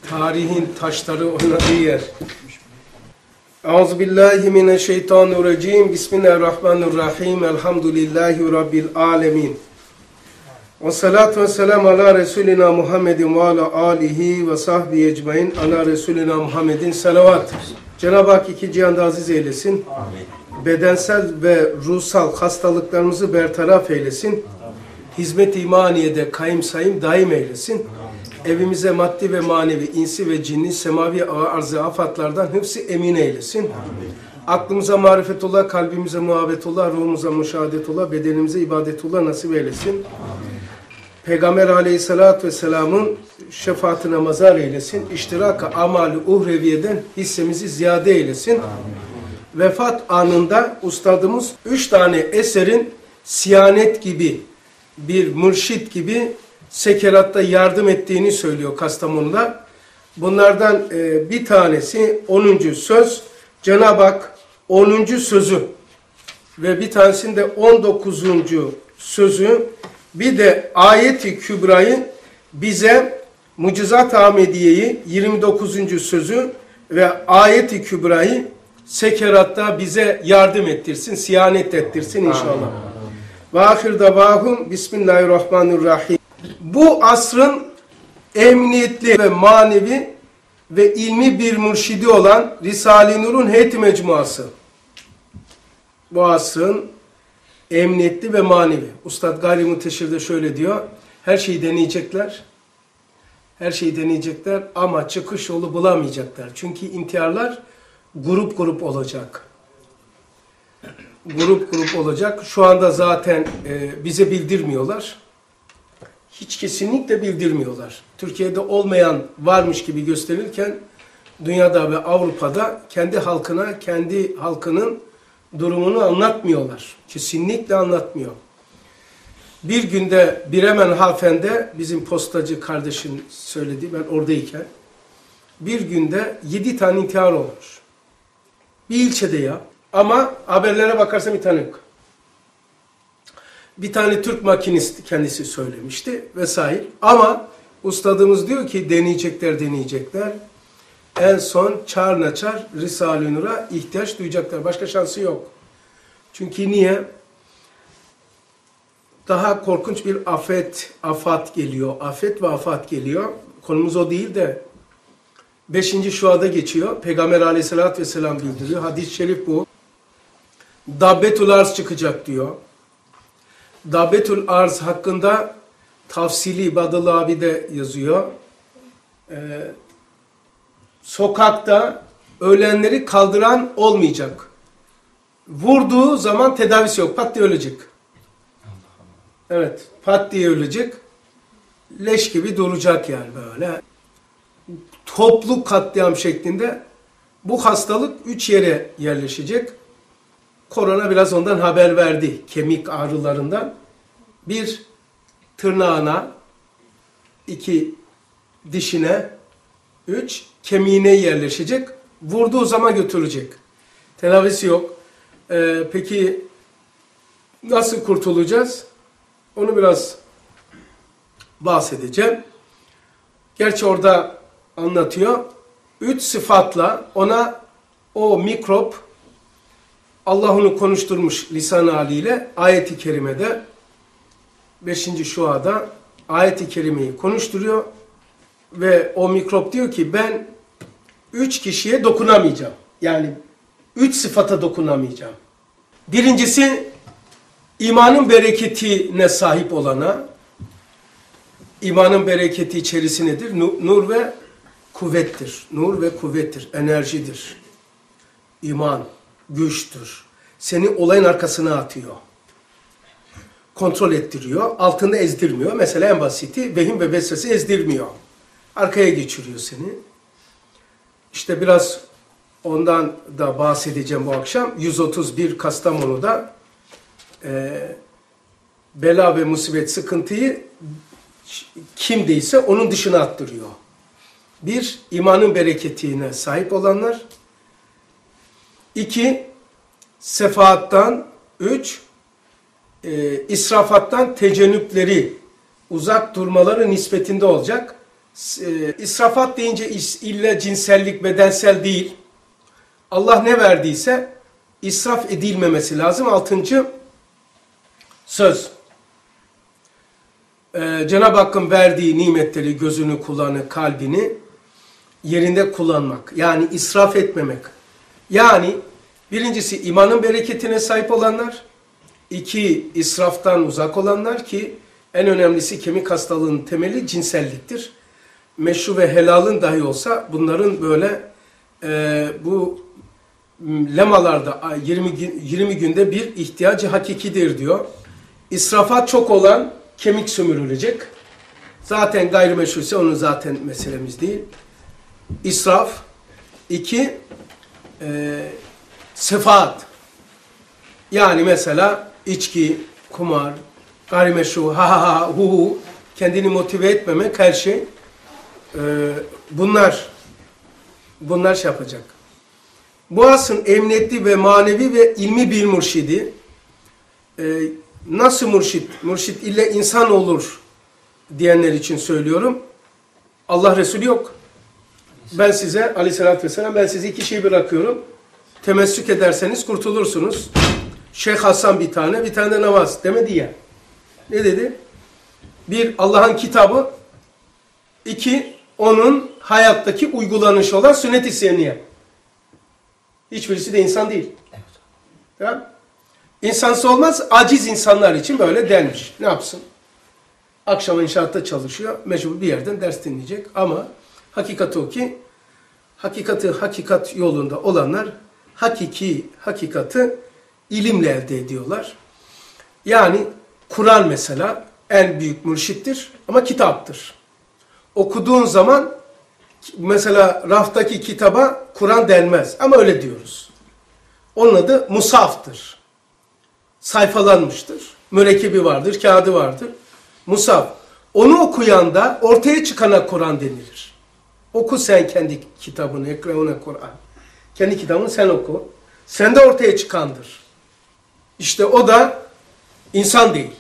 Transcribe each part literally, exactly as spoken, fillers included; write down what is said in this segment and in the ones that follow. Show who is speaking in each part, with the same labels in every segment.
Speaker 1: tarihin taşları oynadığı yer. Euzubillahimineşşeytanirracim. Bismillahirrahmanirrahim. Elhamdülillahi Rabbil alemin. Ve salatu ve selam ala Resulina Muhammedin ve ala alihi ve sahbihi ecmain ala Resulina Muhammedin salavat. Cenab-ı Hak iki cihanda aziz eylesin. Amin. Bedensel ve ruhsal hastalıklarımızı bertaraf eylesin. Amin. Hizmet-i imaniyede kayım sayım daim eylesin. Amin. Evimize maddi ve manevi, insi ve cinni, semavi arz-ı afatlardan hıfz-ı emin eylesin. Amin. Aklımıza marifetullah, kalbimize muhabbetullah, ruhumuza müşahadetullah, bedenimize ibadetullah nasip eylesin. Amin. Peygamber aleyhissalatü vesselamın şefaatine mazhar eylesin. İştirak-ı amal-i uhreviyeden hissemizi ziyade eylesin. Amin. Vefat anında ustadımız üç tane eserin siyanet gibi, bir mürşit gibi sekeratta yardım ettiğini söylüyor Kastamonu'da. Bunlardan e, bir tanesi onuncu söz, Cenab-ı Hak onuncu sözü ve bir tanesinde on dokuzuncu sözü, bir de ayet-i kübrayı bize Mucizat-ı Ahmediye'yi yirmi dokuzuncu sözü ve ayet-i kübrayı sekeratta bize yardım ettirsin, siyanet ettirsin inşallah. Ve ahir davahum bismillahirrahmanirrahim. Bu asrın emniyetli ve manevi ve ilmi bir mürşidi olan Risale-i Nur'un heyet-i mecmuası. Bu asrın emniyetli ve manevi. Ustad Gayri Muteşir de şöyle diyor. Her şeyi deneyecekler. Her şeyi deneyecekler ama çıkış yolu bulamayacaklar. Çünkü intiharlar grup grup olacak. Grup grup olacak. Şu anda zaten e, bize bildirmiyorlar. Hiç kesinlikle bildirmiyorlar. Türkiye'de olmayan varmış gibi gösterirken dünyada ve Avrupa'da kendi halkına, kendi halkının durumunu anlatmıyorlar. Kesinlikle anlatmıyor. Bir günde Bremen Hafen'de bizim postacı kardeşim söyledi, ben oradayken bir günde yedi tane intihar olmuş. Bir ilçede ya. Ama haberlere bakarsan bir tane yok. Bir tane Türk makinist kendisi söylemişti vesaire. Ama ustadımız diyor ki deneyecekler deneyecekler. En son çağır naçar Risale-i Nur'a ihtiyaç duyacaklar. Başka şansı yok. Çünkü niye? Daha korkunç bir afet, afat geliyor. Afet ve afat geliyor. Konumuz o değil de beşinci şuada geçiyor. Peygamber aleyhissalatü vesselam bildiriyor. Hadis-i şerif bu. Dabbetul arz çıkacak diyor. Dabbetul arz hakkında tafsili Badıl abi de yazıyor. Ee, sokakta ölenleri kaldıran olmayacak. Vurduğu zaman tedavisi yok. Pat diye ölecek. Evet. Pat diye ölecek. Leş gibi duracak yani böyle. Toplu katliam şeklinde bu hastalık üç yere yerleşecek. Korona biraz ondan haber verdi. Kemik ağrılarından. Bir, tırnağına. iki, dişine. Üç, kemiğine yerleşecek. Vurduğu zaman götürecek. Tedavisi yok. Ee, peki nasıl kurtulacağız? Onu biraz bahsedeceğim. Gerçi orada anlatıyor. Üç sıfatla ona o mikrop, Allah onu konuşturmuş lisan haliyle ayet-i kerimede beşinci şuada ayet-i kerimeyi konuşturuyor ve o mikrop diyor ki ben üç kişiye dokunamayacağım. Yani üç sıfata dokunamayacağım. Birincisi imanın bereketine sahip olana, imanın bereketi içerisi nedir? Nur ve kuvvettir. Nur ve kuvvettir. Enerjidir. İman güçtür. Seni olayın arkasına atıyor. Kontrol ettiriyor. Altında ezdirmiyor. Mesela en basiti vehim ve vesvese ezdirmiyor. Arkaya geçiriyor seni. İşte biraz ondan da bahsedeceğim bu akşam. yüz otuz bir Kastamonu'da e, bela ve musibet sıkıntıyı kimdeyse onun dışına attırıyor. Bir, imanın bereketine sahip olanlar. İki, sefaattan. Üç, e, israfattan tecennüpleri, uzak durmaları nispetinde olacak. e, israfat deyince illa cinsellik, bedensel değil. Allah ne verdiyse israf edilmemesi lazım. Altıncı söz. Ee, Cenab-ı Hakk'ın verdiği nimetleri, gözünü, kulağını, kalbini yerinde kullanmak. Yani israf etmemek. Yani birincisi imanın bereketine sahip olanlar. İki, israftan uzak olanlar ki en önemlisi kemik hastalığının temeli cinselliktir. Meşru ve helalın dahi olsa bunların böyle e, bu lemalarda yirmi günde bir ihtiyacı hakikidir diyor. İsrafa çok olan kemik sömürülecek. Zaten gayrimeşru ise onun zaten meselemiz değil. İsraf. İki, e, sefaat. Yani mesela içki, kumar, gayrimeşru, ha ha ha, hu hu, kendini motive etmemek, her şey. E, bunlar, bunlar şey yapacak. Boğaz'ın emniyetli ve manevi ve ilmi bir mürşidi. E, nasıl mürşit? Mürşit illa insan olur diyenler için söylüyorum. Allah Resulü yok. Ben size aleyhissalatü vesselam, ben size iki şey bırakıyorum. Temessük ederseniz kurtulursunuz. Şeyh Hasan bir tane, bir tane de namaz demedi ya. Ne dedi? Bir, Allah'ın kitabı. İki, onun hayattaki uygulanışı olan sünnet-i seniyye. Hiçbirisi de insan değil. Evet. Tamam. İnsansı olmaz, aciz insanlar için böyle denmiş. Ne yapsın? Akşam inşaatta çalışıyor, mecbur bir yerden ders dinleyecek. Ama hakikati o ki, hakikati hakikat yolunda olanlar, hakiki hakikati ilimle elde ediyorlar. Yani Kur'an mesela en büyük mürşittir ama kitaptır. Okuduğun zaman mesela raftaki kitaba Kur'an denmez ama öyle diyoruz. Onun adı musaftır. Sayfalanmıştır. Mürekkebi vardır, kağıdı vardır. Musaf. Onu okuyanda ortaya çıkana Kur'an denilir. Oku sen kendi kitabını, ekreune Kur'an. Kendi kitabını sen oku. Sende ortaya çıkandır. İşte o da insan değil.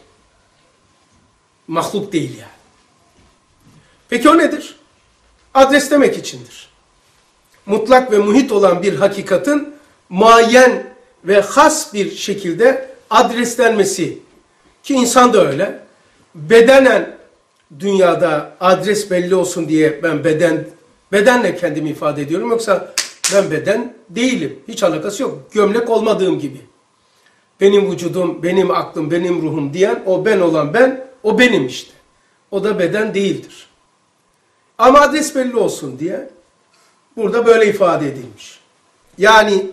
Speaker 1: Mahluk değil yani. Peki o nedir? Adres demek içindir. Mutlak ve muhit olan bir hakikatin muayyen ve has bir şekilde adreslenmesi. Ki insan da öyle. Bedenen dünyada adres belli olsun diye ben beden bedenle kendimi ifade ediyorum. Yoksa ben beden değilim. Hiç alakası yok. Gömlek olmadığım gibi. Benim vücudum, benim aklım, benim ruhum diyen o ben olan ben, o benim işte. O da beden değildir. Ama adres belli olsun diye burada böyle ifade edilmiş. Yani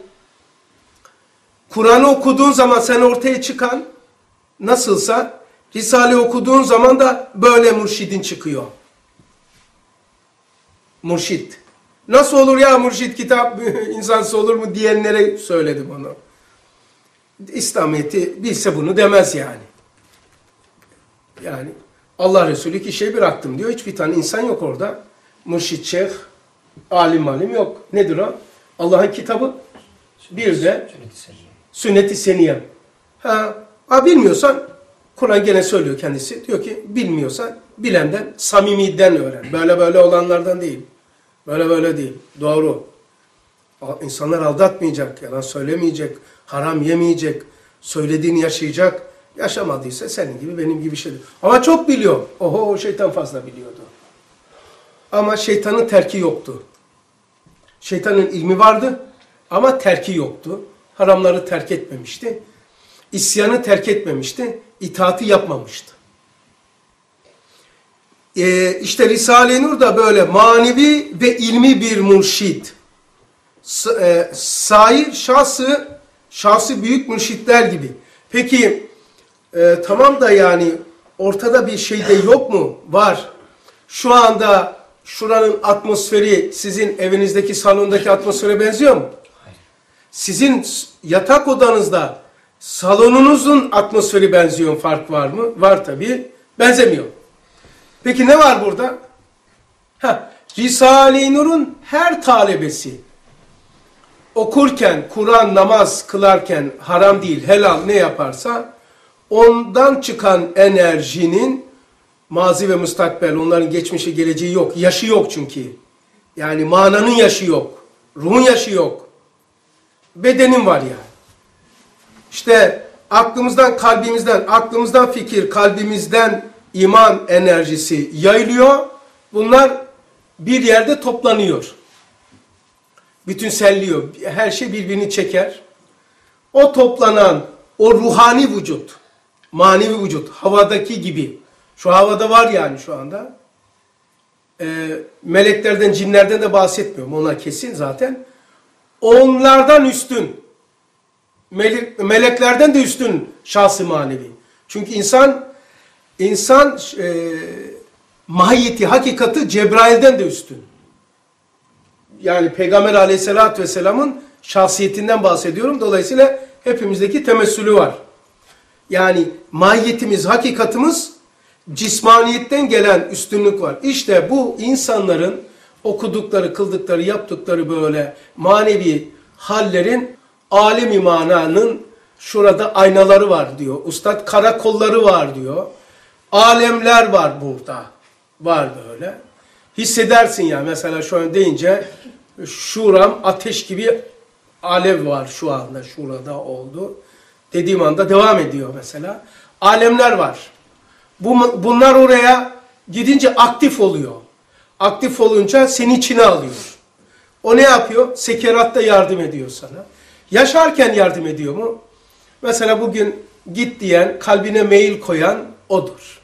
Speaker 1: Kur'an'ı okuduğun zaman sen ortaya çıkan nasılsa Risale okuduğun zaman da böyle mürşidin çıkıyor. Mürşit. Nasıl olur ya mürşit kitap insansız olur mu diyenlere söyledim onu. İslamiyet'i bilse bunu demez yani. Yani Allah Resulü iki şey bıraktım diyor. Hiçbir tane insan yok orada. Mürşit, şeyh, alim alim yok. Nedir o? Allah'ın kitabı. Bir de sünnet-i seniyye. Ha, ha bilmiyorsan Kur'an gene söylüyor kendisi. Diyor ki bilmiyorsan bilenden, samimiden öğren. Böyle böyle olanlardan değil. Böyle böyle değil. Doğru. İnsanlar aldatmayacak, yalan söylemeyecek, haram yemeyecek, söylediğini yaşayacak. Yaşamadıysa senin gibi benim gibi şey değil. Ama çok biliyor. Oho şeytan fazla biliyordu. Ama şeytanın terki yoktu. Şeytanın ilmi vardı ama terki yoktu. Haramları terk etmemişti. İsyanı terk etmemişti. İtaati yapmamıştı. Ee, işte Risale-i Nur da böyle manevi ve ilmi bir mürşid. S e, sair şahsı, şahsı büyük mürşitler gibi. Peki e, tamam da yani ortada bir şey de yok mu? Var. Şu anda şuranın atmosferi sizin evinizdeki salondaki atmosfere benziyor mu? Sizin yatak odanızda salonunuzun atmosferi benziyor mu? Fark var mı? Var tabii. Benzemiyor. Peki ne var burada? Ha, Risale-i Nur'un her talebesi okurken, Kur'an, namaz kılarken haram değil, helal ne yaparsa ondan çıkan enerjinin Mazi ve müstakbel, onların geçmişi geleceği yok. Yaşı yok çünkü. Yani mananın yaşı yok. Ruhun yaşı yok. Bedenin var yani. İşte aklımızdan, kalbimizden, aklımızdan fikir, kalbimizden iman enerjisi yayılıyor. Bunlar bir yerde toplanıyor. Bütünselliyor. Her şey birbirini çeker. O toplanan, o ruhani vücut, manevi vücut, havadaki gibi. Şu havada var yani şu anda. Ee, meleklerden, cinlerden de bahsetmiyorum. Onlar kesin zaten. Onlardan üstün. Melek, meleklerden de üstün şahsı manevi. Çünkü insan, insan e, mahiyeti, hakikati Cebrail'den de üstün. Yani Peygamber Aleyhisselatü Vesselam'ın şahsiyetinden bahsediyorum. Dolayısıyla hepimizdeki temessülü var. Yani mahiyetimiz, hakikatimiz cismaniyetten gelen üstünlük var. İşte bu insanların okudukları, kıldıkları, yaptıkları böyle manevi hallerin alem-i mananın şurada aynaları var diyor. Ustad karakolları var diyor. Alemler var burada. Var böyle. Hissedersin ya mesela şu an deyince şuram ateş gibi alev var şu anda şurada oldu. Dediğim anda devam ediyor mesela. Alemler var. Bu, bunlar oraya gidince aktif oluyor. Aktif olunca seni içine alıyor. O ne yapıyor? Sekeratta yardım ediyor sana. Yaşarken yardım ediyor mu? Mesela bugün git diyen, kalbine meyil koyan odur.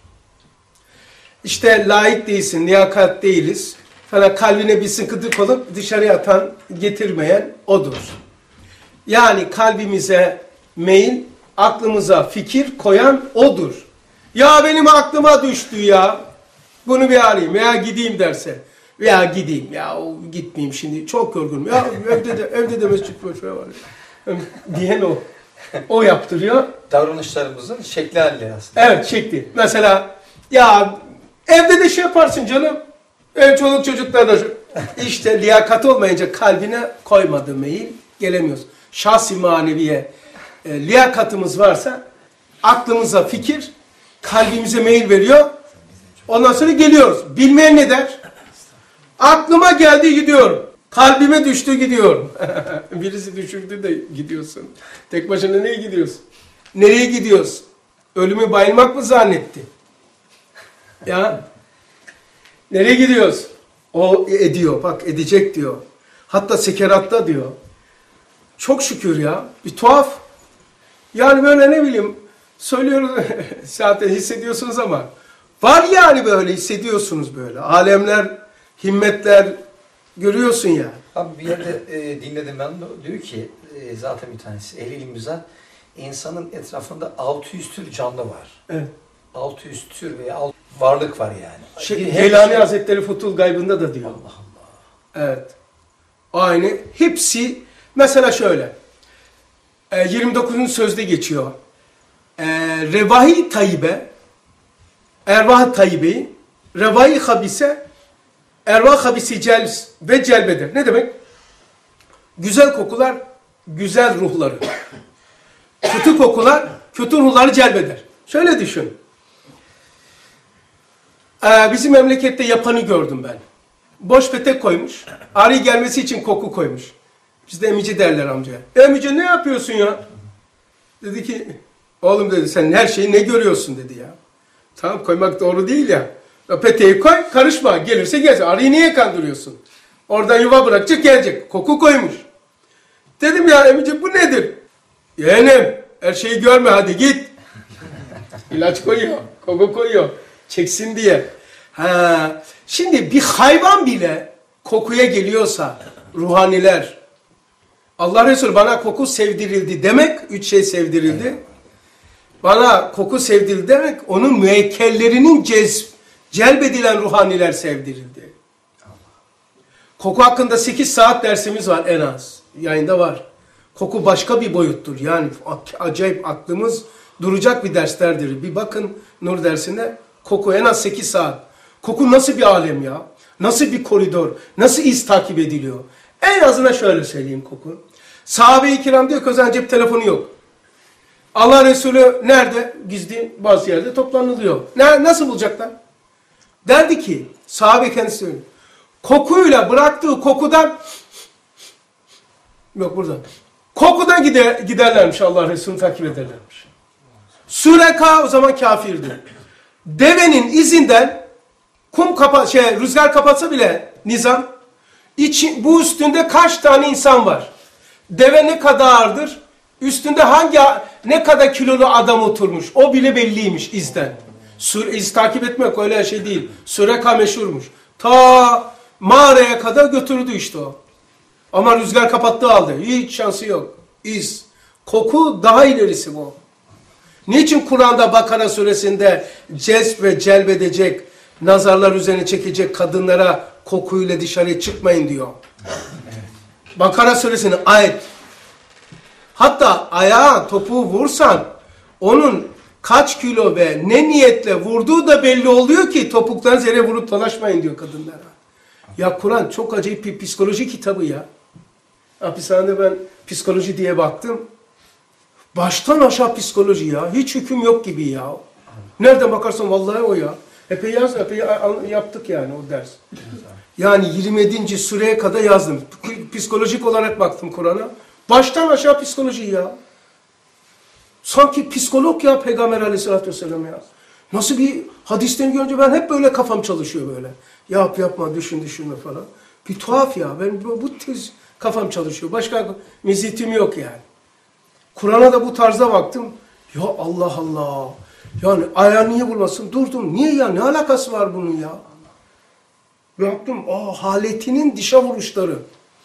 Speaker 1: İşte layık değilsin, liyakat değiliz. Sana kalbine bir sıkıntı olup dışarıya atan, getirmeyen odur. Yani kalbimize meyil, aklımıza fikir koyan odur. Ya benim aklıma düştü ya. Bunu bir arayayım veya gideyim derse. Veya gideyim ya o gitmeyeyim şimdi çok yorgunum. Ya evde de evde de mescit boş var. Diyen o. O yaptırıyor.
Speaker 2: Davranışlarımızın şekli haline aslında.
Speaker 1: Evet şekli. Mesela ya evde de şey yaparsın canım. Ev çoluk çocuklar da işte liyakat olmayınca kalbine koymadı meyil gelemiyoruz. Şahsi maneviye e, liyakatımız varsa aklımıza fikir, kalbimize meyil veriyor. Ondan sonra geliyoruz. Bilmeyen ne der? Aklıma geldi gidiyorum. Kalbime düştü gidiyorum. Birisi düşürdü de gidiyorsun. Tek başına nereye gidiyorsun? Nereye gidiyorsun? Ölümü bayılmak mı zannetti? Ya nereye gidiyoruz? O ediyor. Bak edecek diyor. Hatta sekeratta diyor. Çok şükür ya. Bir tuhaf. Yani böyle ne bileyim söylüyoruz zaten hissediyorsunuz ama var yani böyle hissediyorsunuz böyle. Alemler, himmetler görüyorsun ya.
Speaker 2: Abi bir yerde e, dinledim ben de diyor ki e, zaten bir tanesi ehli ilim bizzat insanın etrafında altı yüz tür canlı var.
Speaker 1: Evet.
Speaker 2: altı yüz tür veya altı varlık var yani.
Speaker 1: Şey,
Speaker 2: Her
Speaker 1: Geylani
Speaker 2: şey...
Speaker 1: Hazretleri Futul Gaybı'nda da diyor.
Speaker 2: Allah Allah.
Speaker 1: Evet. Aynı. Hepsi mesela şöyle. E, yirmi dokuzuncu sözde geçiyor. E, Revahi Tayyibe Ervah-ı Tayyibe'yi Revahi Habise Ervah Habisi celb ve celbeder. Ne demek? Güzel kokular güzel ruhları. Kötü kokular kötü ruhları celbeder. Şöyle düşün. Ee, bizim memlekette yapanı gördüm ben. Boş petek koymuş. Arı gelmesi için koku koymuş. Bizde emici derler amcaya. Emici ne yapıyorsun ya? Dedi ki oğlum dedi sen her şeyi ne görüyorsun dedi ya. Tamam koymak doğru değil ya. Peteği koy karışma gelirse gelsin. Arıyı niye kandırıyorsun? Oradan yuva bırakacak gelecek. Koku koymuş. Dedim ya emici bu nedir? Yeğenim her şeyi görme hadi git. İlaç koyuyor. Koku koyuyor. Çeksin diye. Ha, şimdi bir hayvan bile kokuya geliyorsa ruhaniler Allah Resulü bana koku sevdirildi demek üç şey sevdirildi. Bana koku sevdirildi demek onun müekkellerinin cezb, celbedilen ruhaniler sevdirildi. Koku hakkında sekiz saat dersimiz var en az. Yayında var. Koku başka bir boyuttur. Yani acayip aklımız duracak bir derslerdir. Bir bakın Nur dersinde koku en az sekiz saat. Koku nasıl bir alem ya? Nasıl bir koridor? Nasıl iz takip ediliyor? En azından şöyle söyleyeyim koku. Sahabe-i kiram diyor ki o zaman cep telefonu yok. Allah Resulü nerede? Gizli bazı yerde toplanılıyor. Ne, nasıl bulacaklar? Derdi ki, sahabe kendisi söylüyor. Kokuyla bıraktığı kokudan, yok buradan, kokudan gider, giderlermiş, Allah Resulü'nü takip ederlermiş. Süreka o zaman kafirdi. Devenin izinden kum kapa şey rüzgar kapatsa bile nizam, içi, bu üstünde kaç tane insan var? Deve ne kadardır? Üstünde hangi ne kadar kilolu adam oturmuş? O bile belliymiş izden. Sür, iz takip etmek öyle şey değil. Süreka meşhurmuş. Ta mağaraya kadar götürdü işte o. Ama rüzgar kapattığı halde hiç şansı yok. İz. Koku daha ilerisi bu. Niçin Kur'an'da Bakara suresinde cezb ve celbedecek, nazarlar üzerine çekecek kadınlara kokuyla dışarıya çıkmayın diyor. Bakara suresinin ayet. Hatta ayağa topuğu vursan onun kaç kilo ve ne niyetle vurduğu da belli oluyor ki topuktan zere vurup dolaşmayın diyor kadınlara. Ya Kur'an çok acayip bir psikoloji kitabı ya. Hapishanede ben psikoloji diye baktım. Baştan aşağı psikoloji ya. Hiç hüküm yok gibi ya. Nereden bakarsan vallahi o ya. Epey yaz, epey yaptık yani o ders. Yani yirmi yedinci sureye kadar yazdım. Psikolojik olarak baktım Kur'an'a. Baştan aşağı psikoloji ya. Sanki psikolog ya Peygamber aleyhissalatü vesselam ya. Nasıl bir hadislerini görünce ben hep böyle kafam çalışıyor böyle. Yap yapma düşün düşünme falan. Bir tuhaf ya. Ben bu, bu tez kafam çalışıyor. Başka mizitim yok yani. Kur'an'a da bu tarzda baktım. Ya Allah Allah. Yani ayağı niye bulmasın? Durdum. Niye ya? Ne alakası var bunun ya? Baktım. Aa, haletinin dişe vuruşları.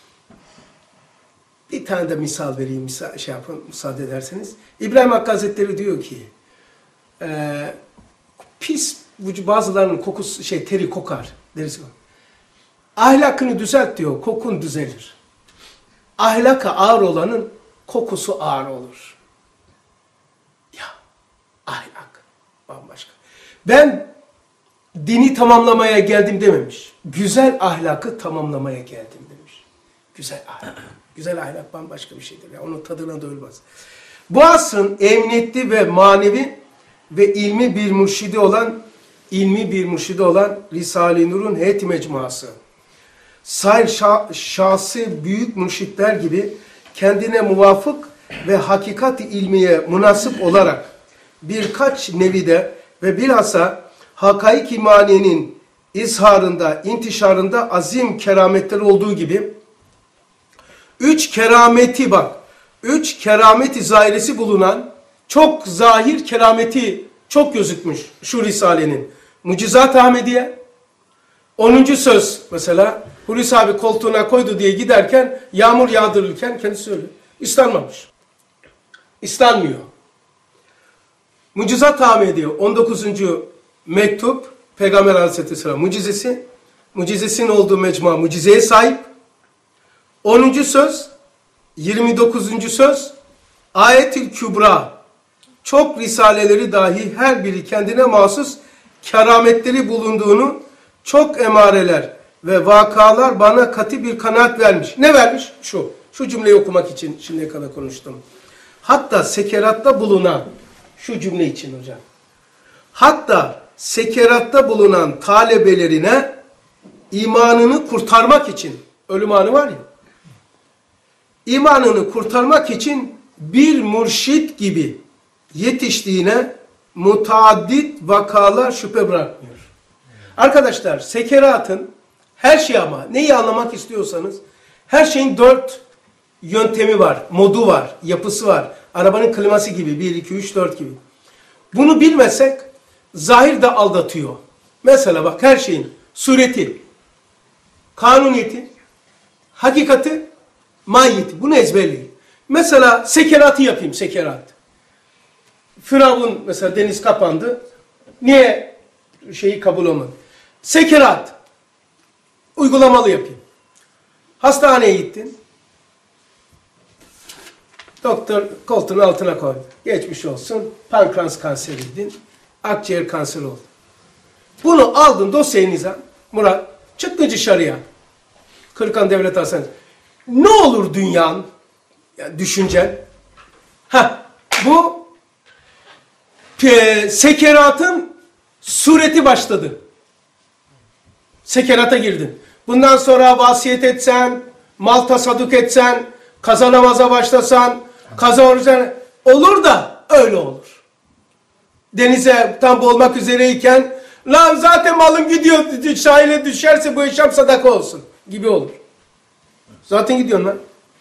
Speaker 1: Bir tane de misal vereyim. Misal, şey yapın, müsaade ederseniz. İbrahim Hakkı Hazretleri diyor ki e, pis bazılarının kokusu şey teri kokar. Derisi var. Ahlakını düzelt diyor. Kokun düzelir. Ahlaka ağır olanın kokusu ağır olur. Ya ahlak bambaşka. Ben dini tamamlamaya geldim dememiş. Güzel ahlakı tamamlamaya geldim demiş. Güzel ahlak. Güzel ahlak bambaşka bir şeydir. Ya. Onun tadına doyulmaz. Bu asrın emniyetli ve manevi ve ilmi bir mürşidi olan ilmi bir mürşidi olan Risale-i Nur'un heyet mecmuası. Sair şah, şahsi büyük mürşitler gibi kendine muvafık ve hakikat-i ilmiye münasip olarak birkaç nevide ve bilhassa hakaik imaniyenin izharında, intişarında azim kerametleri olduğu gibi üç kerameti bak, üç kerameti zahiresi bulunan çok zahir kerameti çok gözükmüş şu Risale'nin. Mucizat-ı Ahmediye, onuncu söz mesela Hulusi abi koltuğuna koydu diye giderken yağmur yağdırırken kendisi söylüyor. İslanmamış. İslanmıyor. Mucizat-ı Ahmediye on dokuzuncu mektup Peygamber Aleyhisselam mucizesi. Mucizesinin olduğu mecmua mucizeye sahip. onuncu söz, yirmi dokuzuncu söz Ayet-ül Kübra. Çok risaleleri dahi her biri kendine mahsus kerametleri bulunduğunu çok emareler ve vakalar bana katı bir kanaat vermiş. Ne vermiş? Şu. Şu cümleyi okumak için şimdiye kadar konuştum. Hatta sekeratta bulunan, şu cümle için hocam. Hatta sekeratta bulunan talebelerine imanını kurtarmak için, ölüm anı var ya, imanını kurtarmak için bir mürşit gibi yetiştiğine mutaaddit vakalar şüphe bırakmıyor. Arkadaşlar sekeratın her şey ama neyi anlamak istiyorsanız her şeyin dört yöntemi var, modu var, yapısı var. Arabanın kliması gibi bir, iki, üç, dört gibi. Bunu bilmesek zahir de aldatıyor. Mesela bak her şeyin sureti, kanuniyeti, hakikati, mahiyeti. Bunu ezberleyin. Mesela sekeratı yapayım, sekerat. Firavun mesela deniz kapandı. Niye şeyi kabul olmadı? Sekerat. Uygulamalı yapayım. Hastaneye gittin. Doktor koltuğun altına koydu. Geçmiş olsun. Pankreas kanseriydin. Akciğer kanseri oldu. Bunu aldın dosyanıza. Murat çıktı dışarıya. Kırıkan Devlet Hastanesi. Ne olur dünyanın yani düşüncen? Ha, bu e, sekeratın sureti başladı. Sekerata girdin. Bundan sonra vasiyet etsen, mal tasadduk etsen, kaza namaza başlasan, kaza oruçtan olur da öyle olur. Denize tam boğulmak üzereyken, lan zaten malım gidiyor, sahile düşerse bu işlem sadaka olsun gibi olur. Zaten gidiyorsun lan.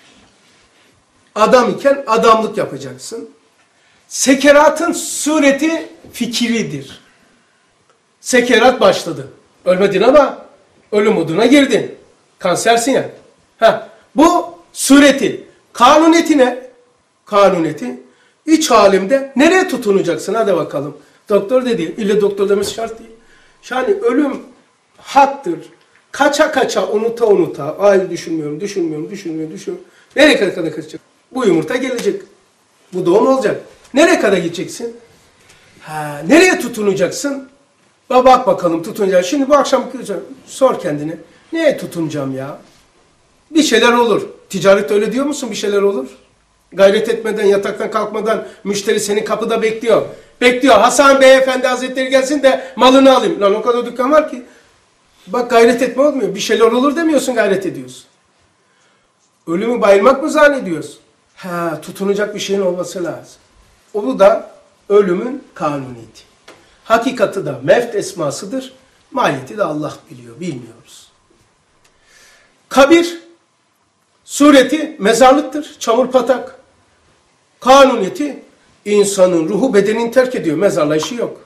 Speaker 1: Adam iken adamlık yapacaksın. Sekeratın sureti fikridir. Sekerat başladı. Ölmedin ama ölüm moduna girdin. Kansersin ya. Ha, bu sureti. Kanuniyeti ne? Kanuniyeti. İç alemde nereye tutunacaksın? Hadi bakalım. Doktor dedi. İlle doktor demesi şart değil. Yani ölüm haktır. Kaça kaça unuta unuta. Ay düşünmüyorum, düşünmüyorum, düşünmüyorum, düşünmüyorum. Nereye kadar kadar kaçacak? Bu yumurta gelecek. Bu doğum olacak. Nereye kadar gideceksin? Ha, nereye tutunacaksın? Bak bakalım tutunacaksın. Şimdi bu akşam sor kendine. Neye tutunacağım ya? Bir şeyler olur. Ticaret öyle diyor musun? Bir şeyler olur. Gayret etmeden, yataktan kalkmadan müşteri senin kapıda bekliyor. Bekliyor. Hasan Beyefendi Hazretleri gelsin de malını alayım. Lan o kadar dükkan var ki. Bak gayret etme olmuyor. Bir şeyler olur demiyorsun, gayret ediyorsun. Ölümü bayılmak mı zannediyorsun? Ha, tutunacak bir şeyin olması lazım. O da ölümün kanuniyeti. Hakikati da mevt esmasıdır. Mahiyeti de Allah biliyor, bilmiyoruz. Kabir sureti mezarlıktır, çamur patak. Kanuniyeti insanın ruhu bedenini terk ediyor, mezarla işi yok.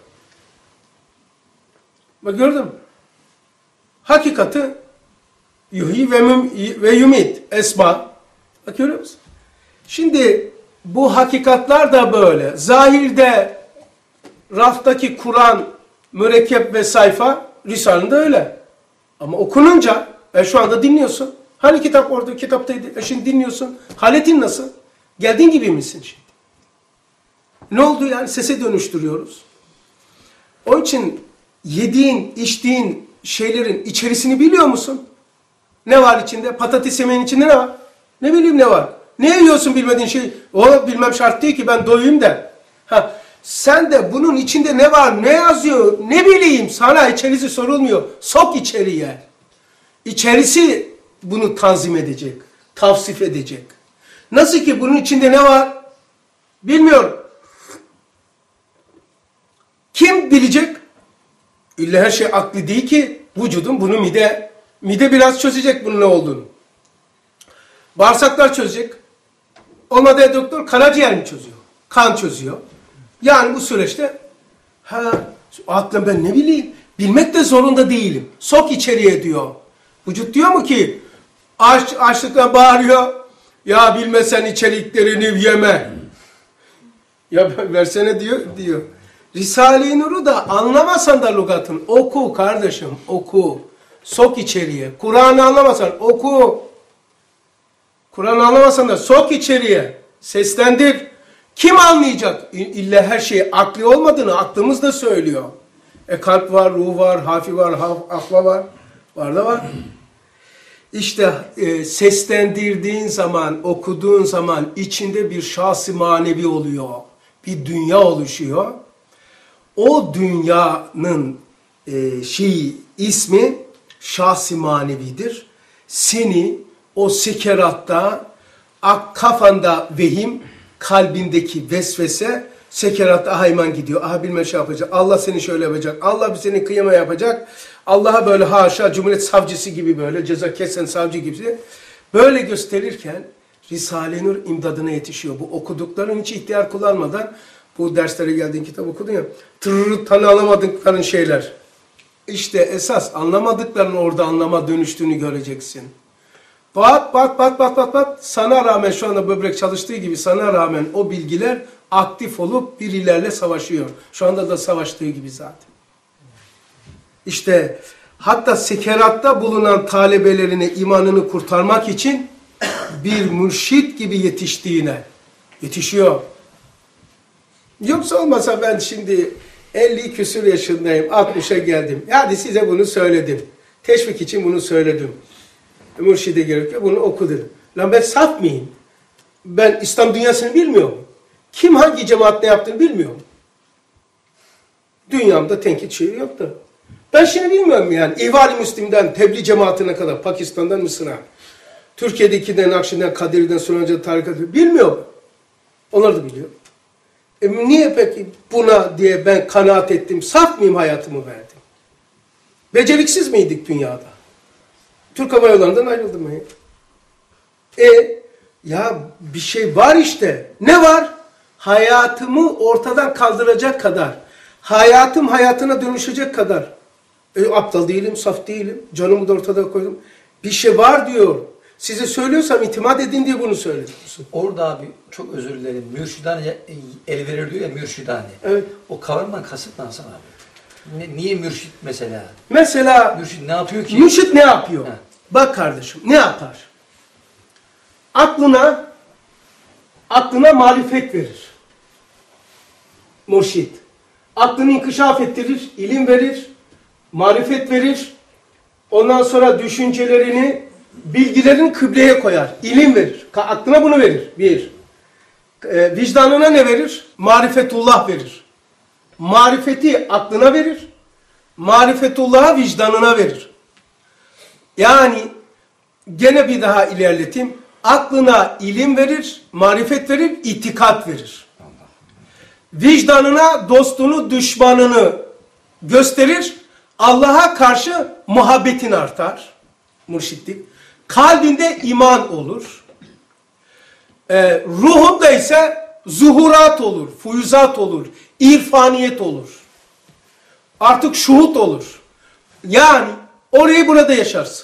Speaker 1: Bak gördün mü? Hakikati yuhyi ve, ve yumit esma. Bak görüyor musun? Şimdi bu hakikatlar da böyle. Zahirde raftaki Kur'an, mürekkep ve sayfa Risale'de öyle. Ama okununca e, şu anda dinliyorsun. Hani kitap orada kitaptaydı. E şimdi dinliyorsun. Haletin nasıl? Geldiğin gibi misin şimdi? Ne oldu yani? Sese dönüştürüyoruz. Onun için yediğin, içtiğin şeylerin içerisini biliyor musun? Ne var içinde? Patates yemeğin içinde ne var? Ne bileyim ne var? Ne yiyorsun bilmediğin şey? O bilmem şart değil ki ben doyayım da. Ha, sen de bunun içinde ne var, ne yazıyor, ne bileyim sana içerisi sorulmuyor. Sok içeriye. İçerisi bunu tanzim edecek, tavsif edecek. Nasıl ki bunun içinde ne var? Bilmiyorum. Kim bilecek? İlla her şey aklı değil ki vücudun bunu mide, mide biraz çözecek bunun ne olduğunu. Bağırsaklar çözecek. Olmadı doktor karaciğer mi çözüyor? Kan çözüyor. Yani bu süreçte ha aklım ben ne bileyim bilmek de zorunda değilim. Sok içeriye diyor. Vücut diyor mu ki aç, açlıkla bağırıyor. Ya bilmesen içeriklerini yeme. Ya versene diyor diyor. Risale-i Nur'u da anlamasan da lügatın oku kardeşim oku. Sok içeriye. Kur'an'ı anlamasan oku. Kur'an'ı anlamasan da sok içeriye. Seslendir. Kim anlayacak? İlla her şey akli olmadığını aklımız da söylüyor. E kalp var, ruh var, hafi var, akla var. Var da var. İşte e, seslendirdiğin zaman, okuduğun zaman içinde bir şahs-ı manevi oluyor. Bir dünya oluşuyor. O dünyanın e, şey ismi şahs-ı manevidir. Seni o sekeratta kafanda vehim, kalbindeki vesvese sekeratta hayman gidiyor. Aha bilmem şey yapacak. Allah seni şöyle yapacak. Allah seni kıyama yapacak. Allah'a böyle haşa Cumhuriyet savcısı gibi böyle ceza kesen savcı gibi böyle gösterirken Risale-i Nur imdadına yetişiyor. Bu okudukların hiç ihtiyar kullanmadan bu derslere geldiğin kitap okudun ya tırırır tanı alamadıkların şeyler. İşte esas anlamadıkların orada anlama dönüştüğünü göreceksin. Bat bat bat bat bat bat sana rağmen şu anda böbrek çalıştığı gibi sana rağmen o bilgiler aktif olup birilerle savaşıyor. Şu anda da savaştığı gibi zaten. İşte hatta sekeratta bulunan talebelerine imanını kurtarmak için bir mürşit gibi yetiştiğine yetişiyor. Yoksa olmasa ben şimdi elli küsur yaşındayım, altmışa geldim. Hadi size bunu söyledim. Teşvik için bunu söyledim. Mürşide gerekiyor, bunu oku dedim. Lan ben saf mıyım? Ben İslam dünyasını bilmiyorum. Kim hangi cemaat ne yaptığını bilmiyorum. Dünyamda tenkit şeyi yoktu. Ben şimdi bilmiyorum yani. İhval-i Müslim'den tebliğ cemaatine kadar, Pakistan'dan Mısır'a, Türkiye'dekinden, Nakşi'den, Kadiri'den, Sunanca, tarikatı bilmiyorum. Onlar da biliyor. E niye peki buna diye ben kanaat ettim, saf mıyım hayatımı verdim? Beceriksiz miydik dünyada? Türk Hava Yolları'ndan ayrıldım ben. E ya bir şey var işte. Ne var? Hayatımı ortadan kaldıracak kadar, hayatım hayatına dönüşecek kadar. E, aptal değilim, saf değilim. Canımı da ortada koydum. Bir şey var diyor. Size söylüyorsam itimat edin diye bunu söyledim.
Speaker 2: Orada abi çok özür dilerim. Mürşidane el verir diyor ya, mürşidane.
Speaker 1: Evet.
Speaker 2: O kavramdan kasıt ne Hasan abi? Ne, niye mürşit mesela?
Speaker 1: Mesela
Speaker 2: Mürşit ne yapıyor ki?
Speaker 1: mürşit ne yapıyor?
Speaker 2: He.
Speaker 1: Bak kardeşim ne yapar? Aklına aklına marifet verir. Mürşit. Aklını inkişaf ettirir, ilim verir, marifet verir. Ondan sonra düşüncelerini, bilgilerini kıbleye koyar. İlim verir. Aklına bunu verir. Bir. E, vicdanına ne verir? Marifetullah verir. Marifeti aklına verir. Marifetullah'a vicdanına verir. Yani gene bir daha ilerleteyim. Aklına ilim verir, marifet verir, itikat verir. Vicdanına dostunu, düşmanını gösterir. Allah'a karşı muhabbetin artar. Mürşitlik. Kalbinde iman olur. Ee, ruhunda ise zuhurat olur, fuyuzat olur, irfaniyet olur. Artık şuhut olur. Yani orayı burada yaşarsın.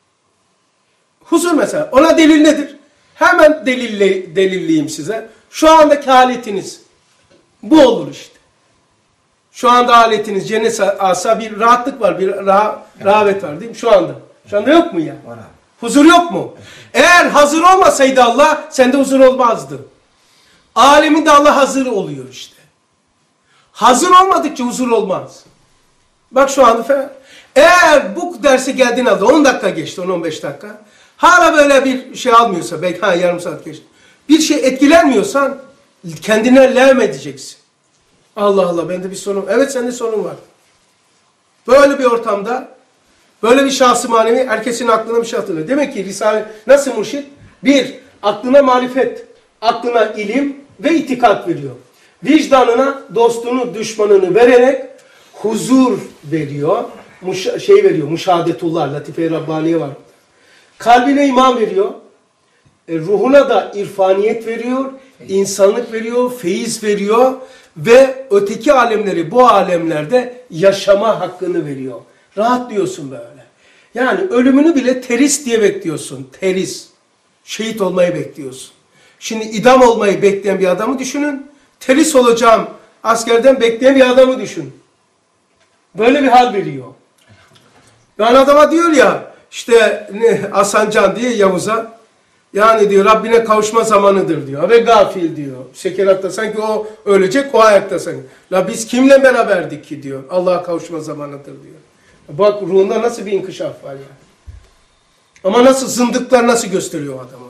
Speaker 1: Huzur mesela. Ona delil nedir? Hemen delille, delilleyeyim size. Şu andaki haletiniz bu olur işte. Şu anda aletiniz cennet asa bir rahatlık var, bir rah rahavet var değil mi? Şu anda. Şu anda yok mu ya?
Speaker 2: Var abi.
Speaker 1: Huzur yok mu? Evet. Eğer hazır olmasaydı Allah, sende huzur olmazdı. Aleminde Allah hazır oluyor işte. Hazır olmadıkça huzur olmaz. Bak şu anda falan. Eğer bu derse geldiğin anda on dakika geçti, on on beş dakika. Hala böyle bir şey almıyorsa, belki ha, yarım saat geçti. Bir şey etkilenmiyorsan kendine levm edeceksin. Allah Allah, bende bir sorun. Evet, sende sorun var. Böyle bir ortamda, böyle bir şahsı manevi, herkesin aklına bir şey atılıyor. Demek ki Risale nasıl mürşit? Bir, aklına marifet, aklına ilim ve itikat veriyor. Vicdanına dostunu, düşmanını vererek huzur veriyor. Muş şey veriyor, müşahadetullah, latife-i Rabbaniye var. Kalbine iman veriyor. E, ruhuna da irfaniyet veriyor, insanlık veriyor, feyiz veriyor ve öteki alemleri bu alemlerde yaşama hakkını veriyor. Rahatlıyorsun böyle. Yani ölümünü bile teris diye bekliyorsun. Teris. Şehit olmayı bekliyorsun. Şimdi idam olmayı bekleyen bir adamı düşünün. Teris olacağım askerden bekleyen bir adamı düşün. Böyle bir hal veriyor. Yani adama diyor ya işte ne, Hasancan diye Yavuz'a, yani diyor Rabbine kavuşma zamanıdır diyor. Ve gafil diyor. Sekeratta sanki o ölecek, o ayakta sanki. La biz kimle beraberdik ki diyor. Allah'a kavuşma zamanıdır diyor. Bak ruhunda nasıl bir inkişaf var ya. Ama nasıl zındıklar nasıl gösteriyor adama.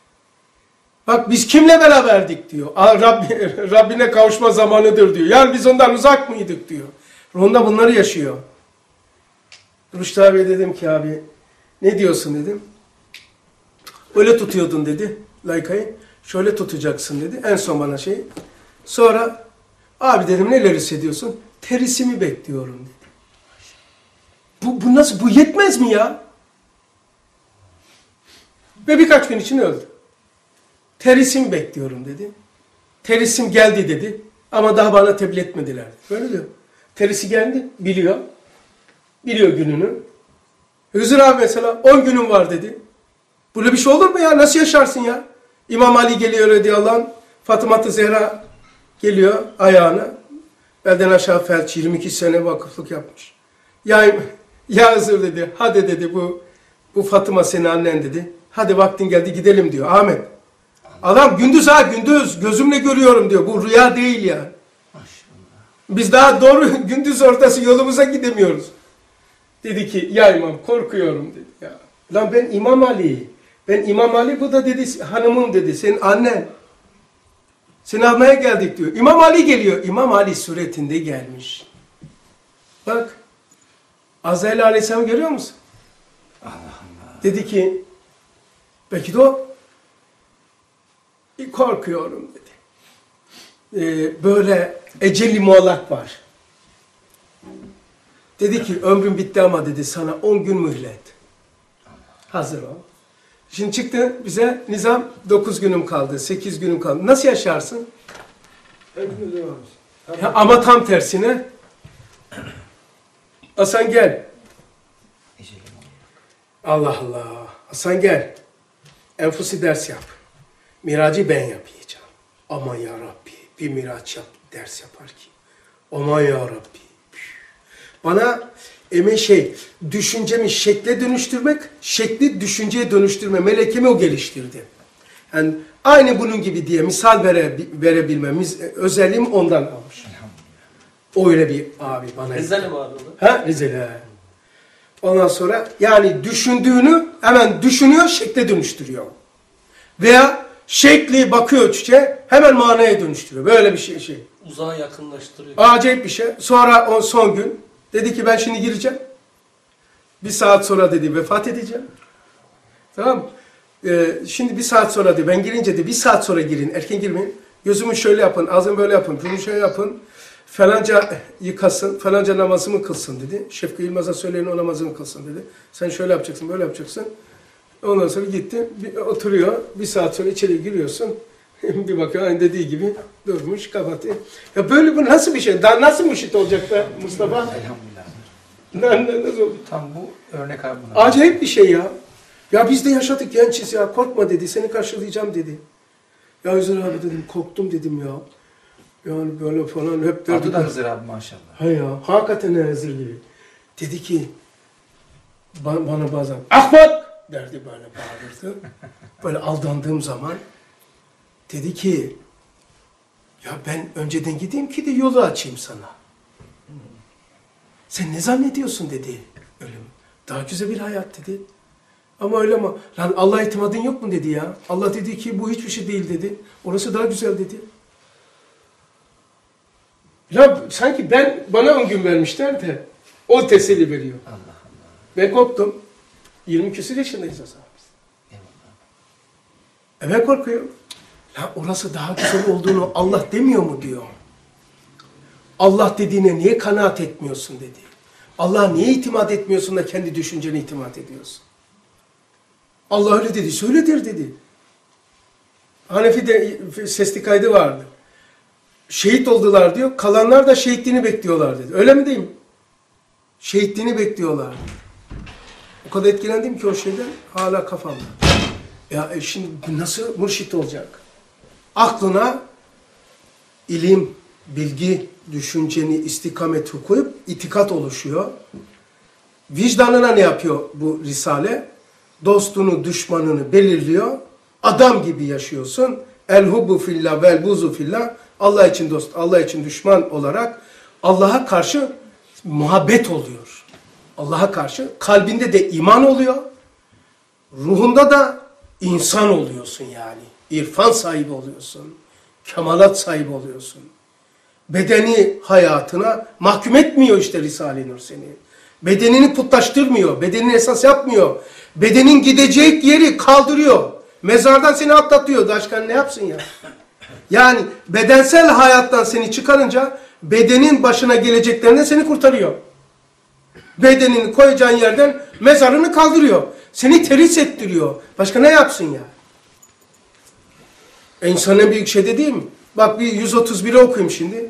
Speaker 1: Bak biz kimle beraberdik diyor. Rabbi, Rabbine kavuşma zamanıdır diyor. Yani biz ondan uzak mıydık diyor. Ruhunda bunları yaşıyor. Rüştü abiye dedim ki abi ne diyorsun dedim. Öyle tutuyordun dedi layıkayı. Şöyle tutacaksın dedi. En son bana şey. Sonra abi dedim neler hissediyorsun? Terisimi bekliyorum dedi. Bu, bu nasıl? Bu yetmez mi ya? Ve birkaç gün için öldü. Terisim bekliyorum dedi. Terisim geldi dedi. Ama daha bana tebliğ etmediler. Böyle diyor. Terisi geldi. Biliyor. Biliyor gününü. Hızır abi mesela on günüm var dedi. Böyle bir şey olur mu ya? Nasıl yaşarsın ya? İmam Ali geliyor radıyallahu anh. Fatıma-tı Zehra geliyor ayağına. Belden aşağı felç yirmi iki sene vakıflık yapmış. Ya, ya Hızır dedi. Hadi dedi bu bu Fatıma senin annen dedi. Hadi vaktin geldi gidelim diyor. Ahmet. Adam gündüz ha gündüz gözümle görüyorum diyor. Bu rüya değil ya. Biz daha doğru gündüz ortası yolumuza gidemiyoruz. Dedi ki ya imam korkuyorum dedi ya. Lan ben İmam Ali. Ben İmam Ali, bu da dedi hanımım dedi. Senin annen. Seni almaya geldik diyor. İmam Ali geliyor. İmam Ali suretinde gelmiş. Bak. Azrail Aleyhisselam görüyor musun?
Speaker 2: Allah Allah.
Speaker 1: Dedi ki, belki de o korkuyorum dedi. Ee, böyle eceli muallak var. Dedi ki ömrüm bitti ama dedi sana on gün mühlet. Hazır ol. Şimdi çıktı bize nizam dokuz günüm kaldı, sekiz günüm kaldı. Nasıl yaşarsın? Ya, ama tam tersine Hasan gel. Allah Allah. Hasan gel. Enfusi ders yap. Miracı ben yapacağım. Aman ya Rabbi. Bir miraç yap, ders yapar ki. Aman ya Rabbi. Bana emin şey, düşüncemi şekle dönüştürmek, şekli düşünceye dönüştürme melekemi o geliştirdi. Yani aynı bunun gibi diye misal vere, verebilmemiz, özelliğim ondan almış. Öyle bir abi bana.
Speaker 3: Rizeli mi abi o
Speaker 1: Ha Rizeli. Ondan sonra yani düşündüğünü hemen düşünüyor, şekle dönüştürüyor. Veya şekli bakıyor çiçeğe, hemen manaya dönüştürüyor. Böyle bir şey. şey.
Speaker 3: Uzağa yakınlaştırıyor.
Speaker 1: Acayip bir şey. Sonra o son gün dedi ki ben şimdi gireceğim. Bir saat sonra dedi vefat edeceğim. Tamam mı? Ee, şimdi bir saat sonra dedi ben girince de bir saat sonra girin. Erken girmeyin. Gözümü şöyle yapın, ağzımı böyle yapın, bunu şöyle yapın. Falanca yıkasın, falanca namazımı kılsın dedi. Şefki Yılmaz'a söyleyin o namazını kılsın dedi. Sen şöyle yapacaksın, böyle yapacaksın. Ondan sonra gitti, bir, oturuyor. Bir saat sonra içeri giriyorsun. Bir bakıyor, hani dediği gibi durmuş, kapatıyor. Ya böyle bu nasıl bir şey? Daha nasıl müşit olacak be Mustafa?
Speaker 2: Elhamdülillah.
Speaker 1: Nasıl oldu?
Speaker 2: Tam bu örnek abi buna.
Speaker 1: Acayip bir şey ya. Ya biz de yaşadık gençiz ya. Korkma dedi, seni karşılayacağım dedi. Ya Hızır abi dedim, korktum dedim ya. Yani böyle falan hep derdik.
Speaker 2: Adı da Hızır abi maşallah.
Speaker 1: Ha ya, hakikaten Hızır gibi. Dedi ki, bana bazen Ahmet derdi böyle bağırırdı. Böyle aldandığım zaman dedi ki ya ben önceden gideyim ki de yolu açayım sana. Sen ne zannediyorsun dedi ölüm. Daha güzel bir hayat dedi. Ama öyle mi? Lan Allah'a itimadın yok mu dedi ya. Allah dedi ki bu hiçbir şey değil dedi. Orası daha güzel dedi. Ya sanki ben bana on gün vermişler de o teselli veriyor.
Speaker 2: Allah Allah.
Speaker 1: Ben korktum. yirmi küsur yaşındayız o zaman biz. E ben korkuyorum. Ya orası daha güzel olduğunu Allah demiyor mu diyor. Allah dediğine niye kanaat etmiyorsun dedi. Allah'a niye itimat etmiyorsun da kendi düşüncene itimat ediyorsun. Allah öyle dedi, söyledir dedi. Hanefi'de sesli kaydı vardı. Şehit oldular diyor, kalanlar da şehitliğini bekliyorlar dedi. Öyle mi değil mi? Şehitliğini bekliyorlar. O kadar etkilendim ki o şeyden, hala kafamda. Ya e şimdi nasıl mürşit olacak? Aklına ilim, bilgi, düşünceni, istikameti koyup itikat oluşuyor. Vicdanına ne yapıyor bu risale? Dostunu, düşmanını belirliyor. Adam gibi yaşıyorsun. El hubbu fillah vel buzu fillah. Allah için dost, Allah için düşman olarak Allah'a karşı muhabbet oluyor. Allah'a karşı kalbinde de iman oluyor. Ruhunda da insan oluyorsun yani. İrfan sahibi oluyorsun. Kemalat sahibi oluyorsun. Bedeni hayatına mahkum etmiyor işte Risale-i Nur seni. Bedenini putlaştırmıyor. Bedenini esas yapmıyor. Bedenin gidecek yeri kaldırıyor. Mezardan seni atlatıyor. Başkan ne yapsın ya? Yani bedensel hayattan seni çıkarınca bedenin başına geleceklerinden seni kurtarıyor. Bedenini koyacağın yerden mezarını kaldırıyor. Seni teris ettiriyor. Başka ne yapsın ya? İnsanın en büyük şey de değil mi? Bak bir yüz otuz biri okuyayım şimdi.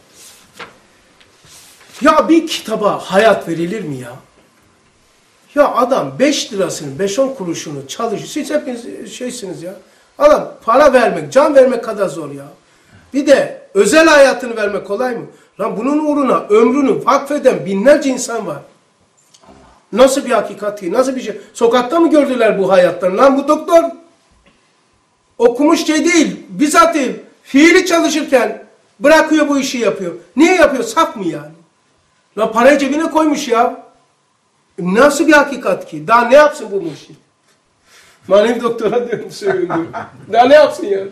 Speaker 1: Ya bir kitaba hayat verilir mi ya? Ya adam beş lirasını, beş on kuruşunu çalışıyor. Siz hepiniz şeysiniz ya. Adam para vermek, can vermek kadar zor ya. Bir de özel hayatını vermek kolay mı? Lan bunun uğruna ömrünü vakfeden binlerce insan var. Nasıl bir hakikat ki? Nasıl bir şey? Sokakta mı gördüler bu hayatlarını? Lan bu doktor okumuş şey değil. Bizatihi fiili çalışırken bırakıyor bu işi yapıyor. Niye yapıyor? Saf mı yani? Lan parayı cebine koymuş ya. Nasıl bir hakikat ki? Daha ne yapsın bu mürşit? Manevi doktora diyorum söylüyorum. Daha ne yapsın ya?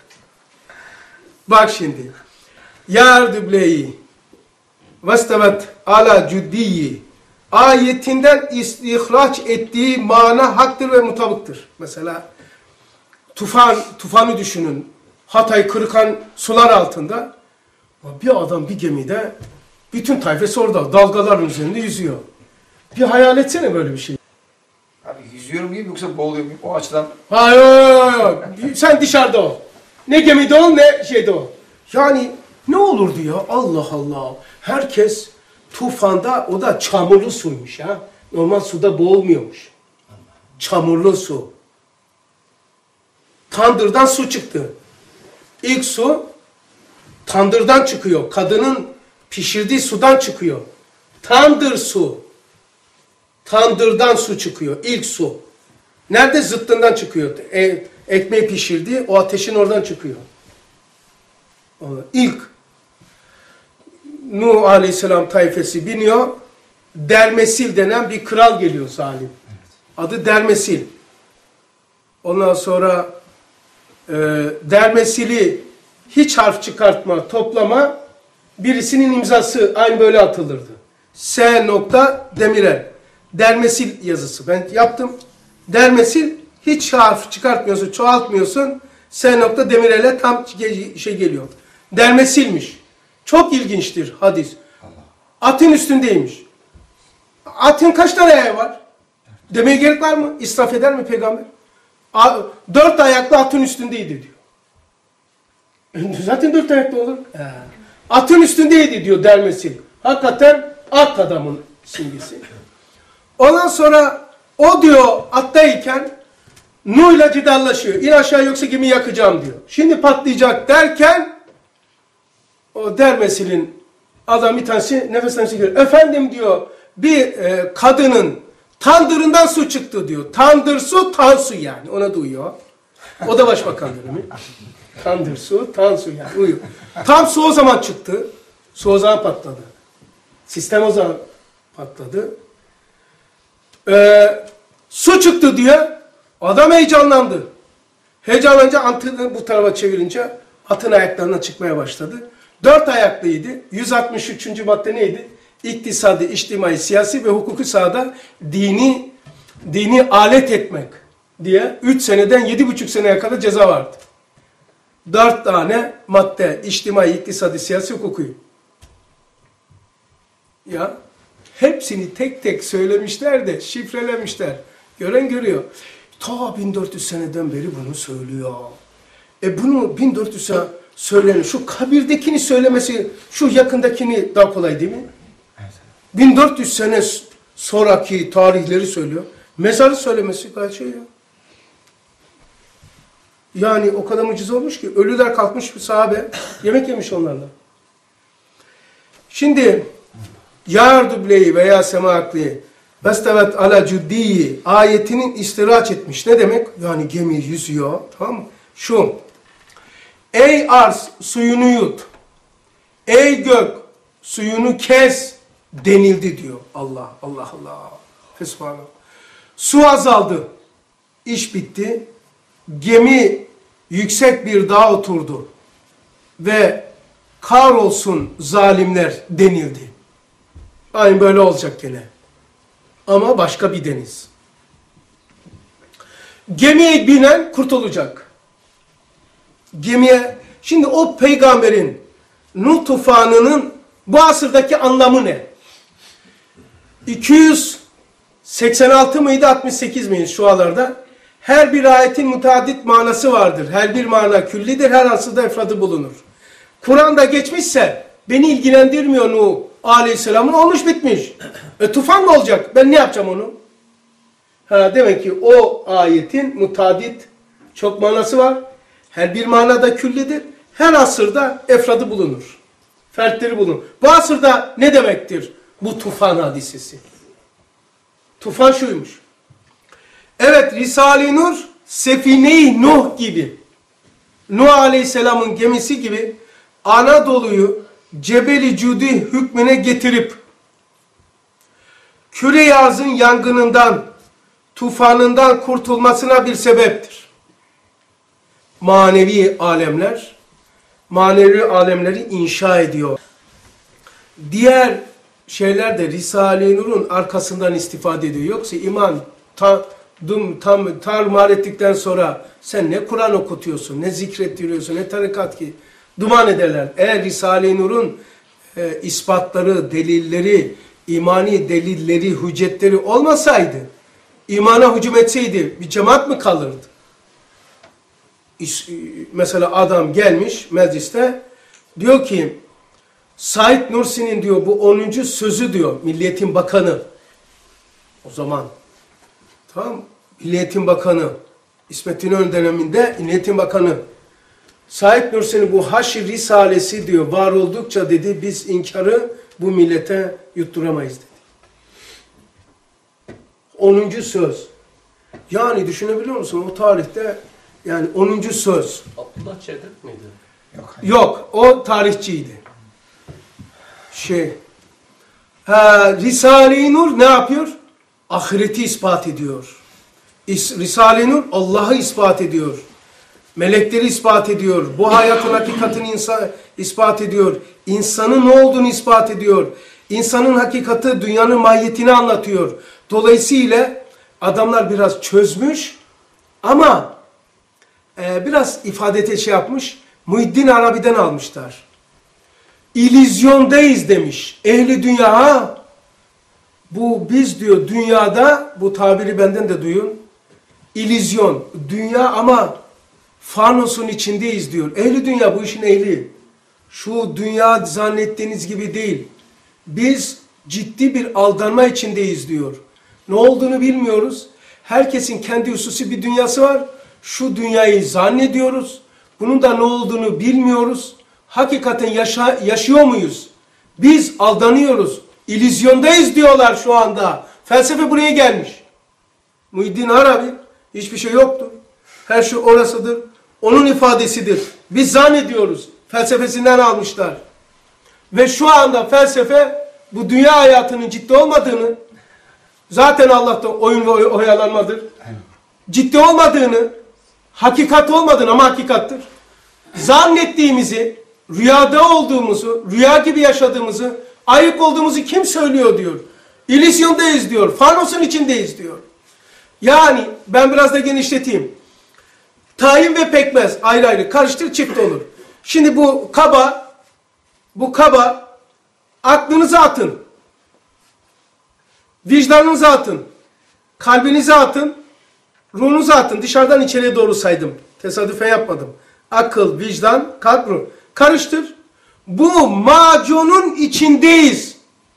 Speaker 1: Bak şimdi. Yar dübleyi vestavet ala cüddiyi ayetinden istihraç ettiği mana haktır ve mutabıktır. Mesela tufan, tufanı düşünün. Hatay kırıkan sular altında. Bir adam bir gemide, bütün tayfesi orada, dalgaların üzerinde yüzüyor. Bir hayal etsene böyle bir şey.
Speaker 2: Abi yüzüyorum muyum yoksa boğuluyor muyum o açıdan?
Speaker 1: Hayır, sen dışarıda ol. Ne gemide ol ne şeyde ol. Yani ne olurdu ya, Allah Allah. Herkes tufanda, o da çamurlu suymuş ya. Normal suda boğulmuyormuş. Çamurlu su. Tandırdan su çıktı. İlk su tandırdan çıkıyor. Kadının pişirdiği sudan çıkıyor. Tandır su. Tandırdan su çıkıyor. İlk su. Nerede? Zıttından çıkıyor. E, ekmeği pişirdiği o ateşin oradan çıkıyor. İlk Nuh Aleyhisselam tayfesi biniyor. Dermesil denen bir kral geliyor zalim. Adı Dermesil. Ondan sonra e, Dermesil'i hiç harf çıkartma, toplama birisinin imzası aynı böyle atılırdı. S nokta Demirel. Dermesil yazısı. Ben yaptım. Dermesil hiç harf çıkartmıyorsun, çoğaltmıyorsun. S nokta Demirel'e tam şey geliyor. Dermesilmiş. Çok ilginçtir hadis. Atın üstündeymiş. Atın kaç tane ayağı var? Demeye gerek var mı? İsraf eder mi peygamber? Dört ayaklı atın üstündeydi diyor. Zaten dört ayaklı olur. He. Atın üstündeydi diyor Dermesil. Hakikaten at adamın simgesi. Ondan sonra o diyor attayken Nuh'la cidallaşıyor. İn aşağı yoksa gemi yakacağım diyor. Şimdi patlayacak derken o Dermesil'in adam bir tanesi nefesten çekiyor. Efendim diyor bir e, kadının tandırından su çıktı diyor. Tandır su, tan su yani. Ona da uyuyor. O da başbakan dönemi. Tandır su, tan su yani. Uyuyor. Tam su o zaman çıktı. Su o zaman patladı. Sistem o zaman patladı. Ee, su çıktı diyor. Adam heyecanlandı. Heyecanlanınca atını bu tarafa çevirince atın ayaklarına çıkmaya başladı. Dört ayaklıydı. yüz altmış üçüncü madde neydi? İktisadi, içtimai, siyasi ve hukuki sahada dini dini alet etmek diye üç seneden yedi buçuk seneye kadar ceza vardı. Dört tane madde, içtimai, iktisadi, siyasi, hukuki. Ya hepsini tek tek söylemişler de şifrelemişler. Gören görüyor. Ta bin dört yüz seneden beri bunu söylüyor. E bunu bin dört yüz sene söylenin. Şu kabirdekini söylemesi, şu yakındakini daha kolay değil mi? bin dört yüz sene sonraki tarihleri söylüyor. Mezarı söylemesi kaç şey ya. Yani o kadar mucize olmuş ki ölüler kalkmış bir sahabe yemek yemiş onlarla. Şimdi Yardubleyi veya semakli Bestevet ala cüddiyi ayetinin istiraç etmiş. Ne demek? Yani gemi yüzüyor. Tamam mı? Şu. Ey arz suyunu yut. Ey gök suyunu kes denildi diyor. Allah Allah Allah. Fesubhanallah. Su azaldı. İş bitti. Gemi yüksek bir dağa oturdu. Ve kahrolsun zalimler denildi. Aynı böyle olacak gene. Ama başka bir deniz. Gemiye binen kurtulacak. Gemiye, şimdi o peygamberin Nuh tufanının bu asırdaki anlamı ne? iki yüz seksen altı mıydı, altmış sekiz miyiz şu alarda? Her bir ayetin müteaddit manası vardır. Her bir mana küllidir, her asırda efradı bulunur. Kur'an'da geçmişse beni ilgilendirmiyor Nuh Aleyhisselam'ın, olmuş bitmiş. E tufan mı olacak? Ben ne yapacağım onu? Ha, demek ki o ayetin müteaddit çok manası var. Her bir manada küllidir. Her asırda efradı bulunur. Fertleri bulunur. Bu asırda ne demektir bu tufan hadisesi? Tufan şuymuş. Evet, Risale-i Nur, Sefine-i Nuh gibi, Nuh Aleyhisselam'ın gemisi gibi Anadolu'yu Cebeli Cudi hükmüne getirip küre-i arzın yangınından, tufanından kurtulmasına bir sebeptir. Manevi alemler, manevi alemleri inşa ediyor. Diğer şeyler de Risale-i Nur'un arkasından istifade ediyor. Yoksa iman tam, tam tarumar ettikten sonra sen ne Kur'an okutuyorsun, ne zikrettiriyorsun, ne tarikat ki duman ederler. Eğer Risale-i Nur'un e, ispatları, delilleri, imani delilleri, hüccetleri olmasaydı, imana hücum etseydi bir cemaat mi kalırdı? Mesela adam gelmiş mecliste diyor ki Said Nursi'nin diyor bu onuncu sözü diyor Milliyetin Bakanı o zaman, tamam, Milliyetin Bakanı İsmet İnönü döneminde Milliyetin Bakanı Said Nursi'nin bu Haşr Risalesi diyor var oldukça dedi biz inkarı bu millete yutturamayız dedi. onuncu söz. Yani düşünebiliyor musun o tarihte yani onuncu söz.
Speaker 3: Abdullah Cevdet miydi?
Speaker 2: Yok.
Speaker 1: Yok, o tarihçiydi. Şey, ha, Risale-i Nur ne yapıyor? Ahireti ispat ediyor. Risale-i Nur Allah'ı ispat ediyor. Melekleri ispat ediyor. Bu hayatın hakikatini insan, ispat ediyor. İnsanın ne olduğunu ispat ediyor. İnsanın hakikati dünyanın mahiyetini anlatıyor. Dolayısıyla adamlar biraz çözmüş ama e, biraz ifadete şey yapmış. Muhyiddin Arabi'den almışlar. İllüzyondayız demiş. Ehli dünya ha. Bu biz diyor dünyada, bu tabiri benden de duyun. İllüzyon. Dünya ama fanosun içindeyiz diyor. Ehli dünya bu işin ehli. Şu dünya zannettiğiniz gibi değil. Biz ciddi bir aldanma içindeyiz diyor. Ne olduğunu bilmiyoruz. Herkesin kendi hususi bir dünyası var. Şu dünyayı zannediyoruz. Bunun da ne olduğunu bilmiyoruz. Hakikaten yaşa, yaşıyor muyuz? Biz aldanıyoruz. İllüzyondayız diyorlar şu anda. Felsefe buraya gelmiş. Muhyiddin Arabi hiçbir şey yoktur. Her şey orasıdır. Onun ifadesidir. Biz zannediyoruz. Felsefesinden almışlar. Ve şu anda felsefe bu dünya hayatının ciddi olmadığını, zaten Allah'ta oyun ve oyalanmadır. Ciddi olmadığını, hakikat olmadığını ama hakikattır. Zannettiğimizi, rüyada olduğumuzu, rüya gibi yaşadığımızı, ayık olduğumuzu kim söylüyor diyor. İllüzyondayız diyor. Fanosun içindeyiz diyor. Yani ben biraz da genişleteyim. Tahin ve pekmez ayrı ayrı karıştır çift olur. Şimdi bu kaba, bu kaba aklınıza atın. Vicdanınıza atın. Kalbinize atın. Ruhunuza atın. Dışarıdan içeriye doğru saydım. Tesadüfen yapmadım. Akıl, vicdan, kalp, ruh. Karıştır. Bu macunun içindeyiz.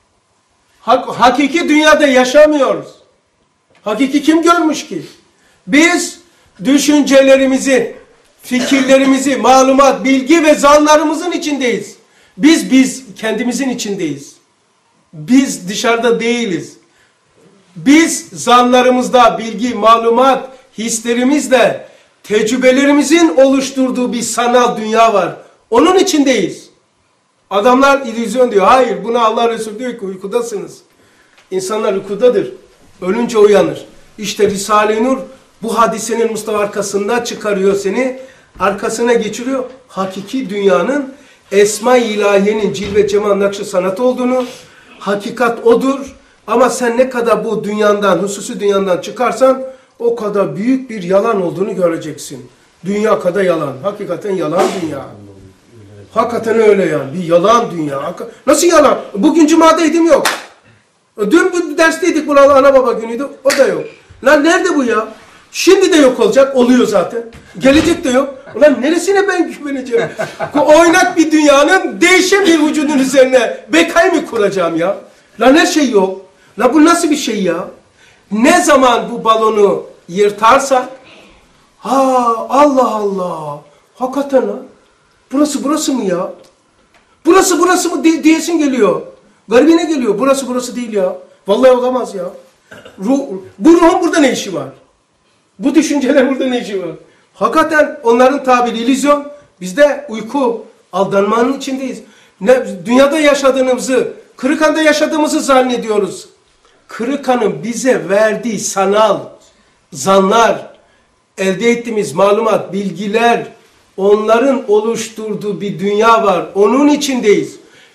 Speaker 1: Hakiki dünyada yaşamıyoruz. Hakiki kim görmüş ki? Biz düşüncelerimizi, fikirlerimizi, malumat, bilgi ve zanlarımızın içindeyiz. Biz, biz kendimizin içindeyiz. Biz dışarıda değiliz. Biz zanlarımızda, bilgi, malumat, hislerimizle, tecrübelerimizin oluşturduğu bir sanal dünya var. Onun içindeyiz. Adamlar illüzyon diyor. Hayır, buna Allah Resulü diyor ki uykudasınız. İnsanlar uykudadır. Ölünce uyanır. İşte Risale-i Nur bu hadisenin Mustafa arkasında çıkarıyor seni. Arkasına geçiriyor. Hakiki dünyanın Esma-i İlahiye'nin cilve cemal nakşı sanat olduğunu, hakikat odur. Ama sen ne kadar bu dünyandan, hususi dünyandan çıkarsan o kadar büyük bir yalan olduğunu göreceksin. Dünya kadar yalan. Hakikaten yalan dünya. Hakikaten öyle yani. Bir yalan dünya. Nasıl yalan? Bugün cumadaydım yok. Dün bu dersteydik, burada ana baba günüydü. O da yok. Lan nerede bu ya? Şimdi de yok olacak. Oluyor zaten. Gelecek de yok. Ulan neresine ben güveneceğim? Oynak bir dünyanın değişen bir vücudun üzerine bekay mı kuracağım ya? Lan her şey yok. Lan bu nasıl bir şey ya? Ne zaman bu balonu yırtarsak, ha Allah Allah. Hakikaten ha. Burası burası mı ya? Burası burası mı diye, diyesin geliyor. Garibine geliyor. Burası burası değil ya. Vallahi olamaz ya. Ruh, bu ruhun burada ne işi var? Bu düşünceler burada ne işi var? Hakikaten onların tabiri illüzyon. Bizde uyku, aldanmanın içindeyiz. Ne, dünyada yaşadığımızı, Kırıkhan'da yaşadığımızı zannediyoruz. Kırıkhan'ın bize verdiği sanal zanlar, elde ettiğimiz malumat, bilgiler, onların oluşturduğu bir dünya var. Onun içindeyiz.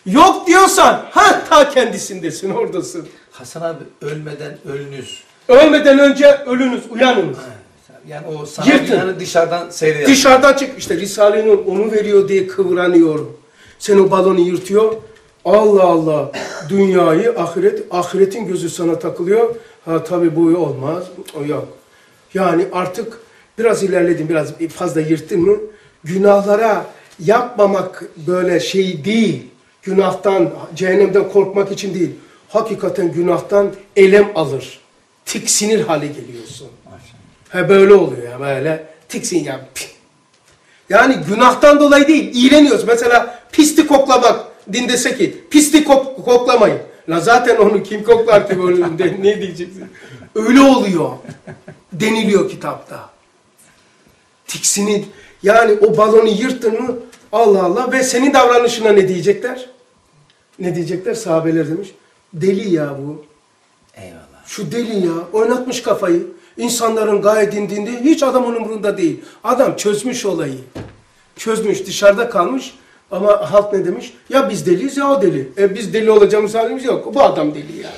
Speaker 1: Yok diyorsan ha ta kendisindesin, oradasın.
Speaker 2: Hasan abi ölmeden ölünüz.
Speaker 1: Ölmeden önce ölünüz, uyanınız.
Speaker 2: Yani o sanal
Speaker 1: Yırtın.
Speaker 2: dünyanı dışarıdan seyrediyor.
Speaker 1: Dışarıdan çık. İşte Risale-i Nur onu veriyor diye kıvranıyorum. Sen o balonu yırtıyor. Allah Allah. Dünyayı, ahiret, ahiretin gözü sana takılıyor. Ha tabii bu olmaz. O yok. Yani artık biraz ilerledin, biraz fazla yırttın mı? Günahlara yapmamak böyle şey değil. Günahtan, cehennemden korkmak için değil. Hakikaten günahtan elem alır. Tiksinir hale geliyorsun. He böyle oluyor ya, böyle tiksin ya. Yani günahtan dolayı değil, iğreniyoruz. Mesela pislik koklamak, din dese ki pislik kok koklamayın. La zaten onu kim koklar ki böyle, ne diyeceksin? Öyle oluyor. Deniliyor kitapta. Tiksinin, yani o balonu yırttın mı Allah Allah, ve senin davranışına ne diyecekler? Ne diyecekler? Sahabeler demiş. Deli ya bu.
Speaker 2: Eyvallah.
Speaker 1: Şu deli ya, oynatmış kafayı. İnsanların gayet dindiğinde hiç adamın umurunda değil. Adam çözmüş olayı. Çözmüş, dışarıda kalmış ama halk ne demiş? Ya biz deliyiz ya o deli. E biz deli olacağımız halimiz yok. Bu adam deli ya.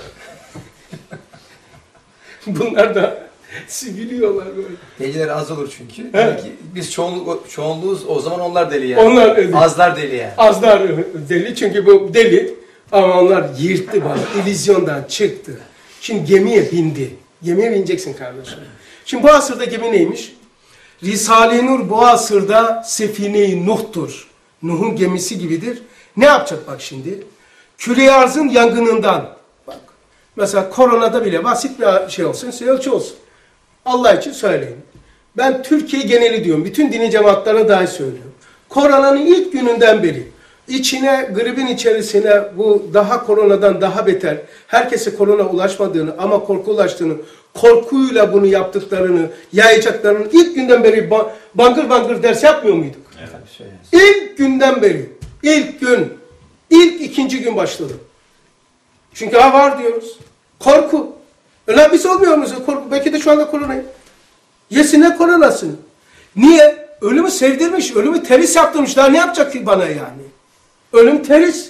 Speaker 1: Bunlar da gülüyorlar böyle.
Speaker 2: Deliler az olur çünkü. Belki biz çoğunluk, çoğunluğuz, o zaman onlar deli yani.
Speaker 1: Onlar deli.
Speaker 2: Azlar deli yani.
Speaker 1: Azlar deli çünkü bu deli. Ama onlar yırttı bana. İllüzyondan çıktı. Şimdi gemiye bindi. Gemiye bineceksin kardeşim. Şimdi bu asırda gemi neymiş? Risale-i Nur bu asırda Sefine-i Nuh'tur. Nuh'un gemisi gibidir. Ne yapacak bak şimdi? Küre-i arzın yangınından. Bak. Mesela koronada bile basit bir şey olsun, ölçü olsun. Allah için söyleyin. Ben Türkiye geneli diyorum. Bütün dini cemaatlerine dahi söylüyorum. Koronanın ilk gününden beri içine, gripin içerisine bu daha koronadan daha beter, herkese korona ulaşmadığını ama korku ulaştığını, korkuyla bunu yaptıklarını, yayacaklarını ilk günden beri ba bangır bangır ders yapmıyor muyduk?
Speaker 2: Evet.
Speaker 1: İlk günden beri, ilk gün, ilk ikinci gün başladı. Çünkü ha var diyoruz. Korku. Öyle biz olmuyor muyuz? Korku. Belki de şu anda koronayı. Yesinler koronasını. Niye? Ölümü sevdirmiş, ölümü teris yaptırmış. Daha ne yapacak ki bana yani? Ölüm teris.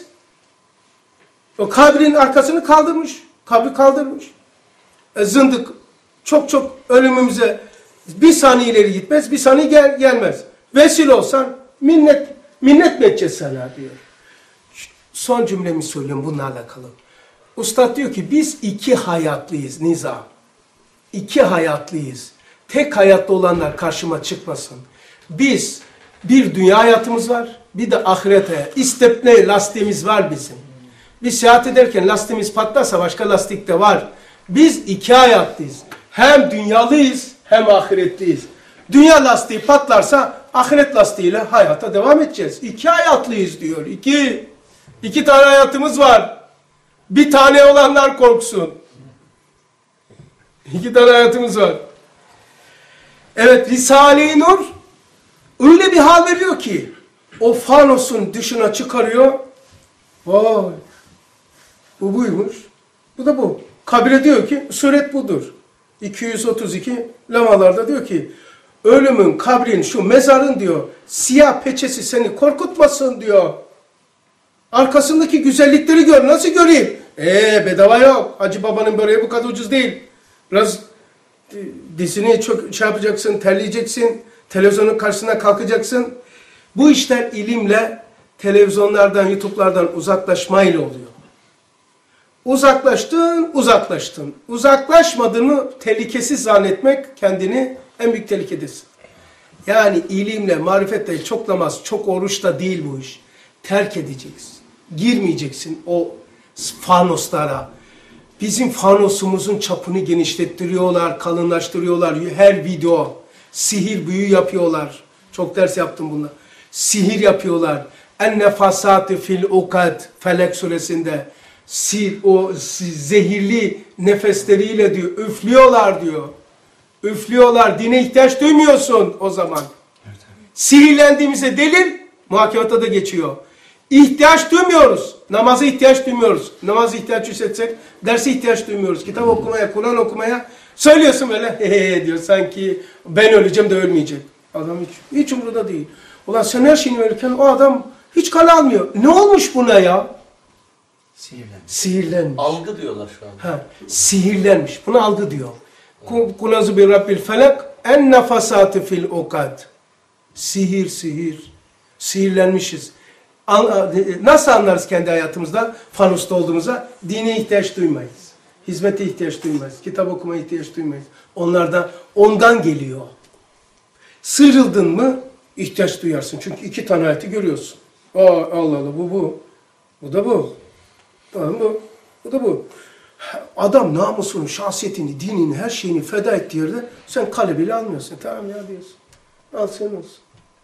Speaker 1: O kabrin arkasını kaldırmış. Kabri kaldırmış. E, zındık. Çok çok ölümümüze bir saniye ileri gitmez, bir saniye gel gelmez. Vesile olsan minnet, minnet mi edeceğiz sana diyor. Son cümlemi söylüyorum bununla alakalı. Ustad diyor ki biz iki hayatlıyız Nizam. İki hayatlıyız. Tek hayatta olanlar karşıma çıkmasın. Biz bir dünya hayatımız var, bir de ahiret hayatı. İstepne lastiğimiz var bizim. Biz seyahat ederken lastiğimiz patlarsa başka lastik de var. Biz iki hayatlıyız. Hem dünyalıyız hem ahiretliyiz. Dünya lastiği patlarsa ahiret lastiğiyle hayata devam edeceğiz. İki hayatlıyız diyor. İki. İki tane hayatımız var. Bir tane olanlar korksun. İki tane hayatımız var. Evet, Risale-i Nur öyle bir hal veriyor ki o fanosun dışına çıkarıyor. Vay. Bu buymuş. Bu da bu. Kabire diyor ki suret budur. iki yüz otuz iki lemalarda diyor ki ölümün, kabrin, şu mezarın diyor siyah peçesi seni korkutmasın diyor. Arkasındaki güzellikleri gör. Nasıl göreyim? Eee bedava yok. Hacı babanın böreği bu kadar ucuz değil. Biraz dizini çok şey yapacaksın, terleyeceksin. Televizyonun karşısına kalkacaksın. Bu işler ilimle, televizyonlardan, YouTube'lardan uzaklaşmayla oluyor. Uzaklaştın, uzaklaştın. Uzaklaşmadığını tehlikesiz zannetmek kendini en büyük tehlikedesin. Yani ilimle, marifetle çok namaz, çok oruç da değil bu iş. Terk edeceksin. Girmeyeceksin o fanoslara. Bizim fanosumuzun çapını genişlettiriyorlar, kalınlaştırıyorlar. Her video sihir büyü yapıyorlar. Çok ders yaptım bunlar. Sihir yapıyorlar. En-nefasatı fil ukad Felek suresinde sil, o zehirli nefesleriyle diyor, üflüyorlar diyor. Üflüyorlar. Dine ihtiyaç duymuyorsun o zaman. Evet, evet. Sihirlendiğimizde delil muhakemata da geçiyor. İhtiyaç duymuyoruz. Namaza ihtiyaç duymuyoruz. Namazı ihtiyaç hissetsek derse ihtiyaç duymuyoruz. Kitap okumaya, Kur'an okumaya söylüyorsun böyle he he diyor. Sanki ben öleceğim de ölmeyecek. Adam hiç, hiç umurunda değil. Ulan sen her şeyini verirken o adam hiç kale almıyor. Ne olmuş buna ya?
Speaker 2: Sihirlenmiş.
Speaker 1: Sihirlenmiş.
Speaker 3: Algı diyorlar şu an.
Speaker 1: Ha, sihirlenmiş. Bunu algı diyor. Kunazu bir Rabbil felak en nefasatı fil ukad. Sihir, sihir. Sihirlenmişiz. Nasıl anlarız kendi hayatımızda fanusta olduğumuza? Dine ihtiyaç duymayız. Hizmete ihtiyaç duymayız. Kitap okumaya ihtiyaç duymayız. Onlardan, ondan geliyor. Sıyrıldın mı ihtiyaç duyarsın. Çünkü iki tane ayeti görüyorsun. Aa, Allah Allah bu bu. Bu da bu. Tamam bu. Bu da bu. Adam namusunu, şahsiyetini, dinini, her şeyini feda ettiği yerde sen kale bile almıyorsun. Tamam ya diyorsun. Al sen olsun.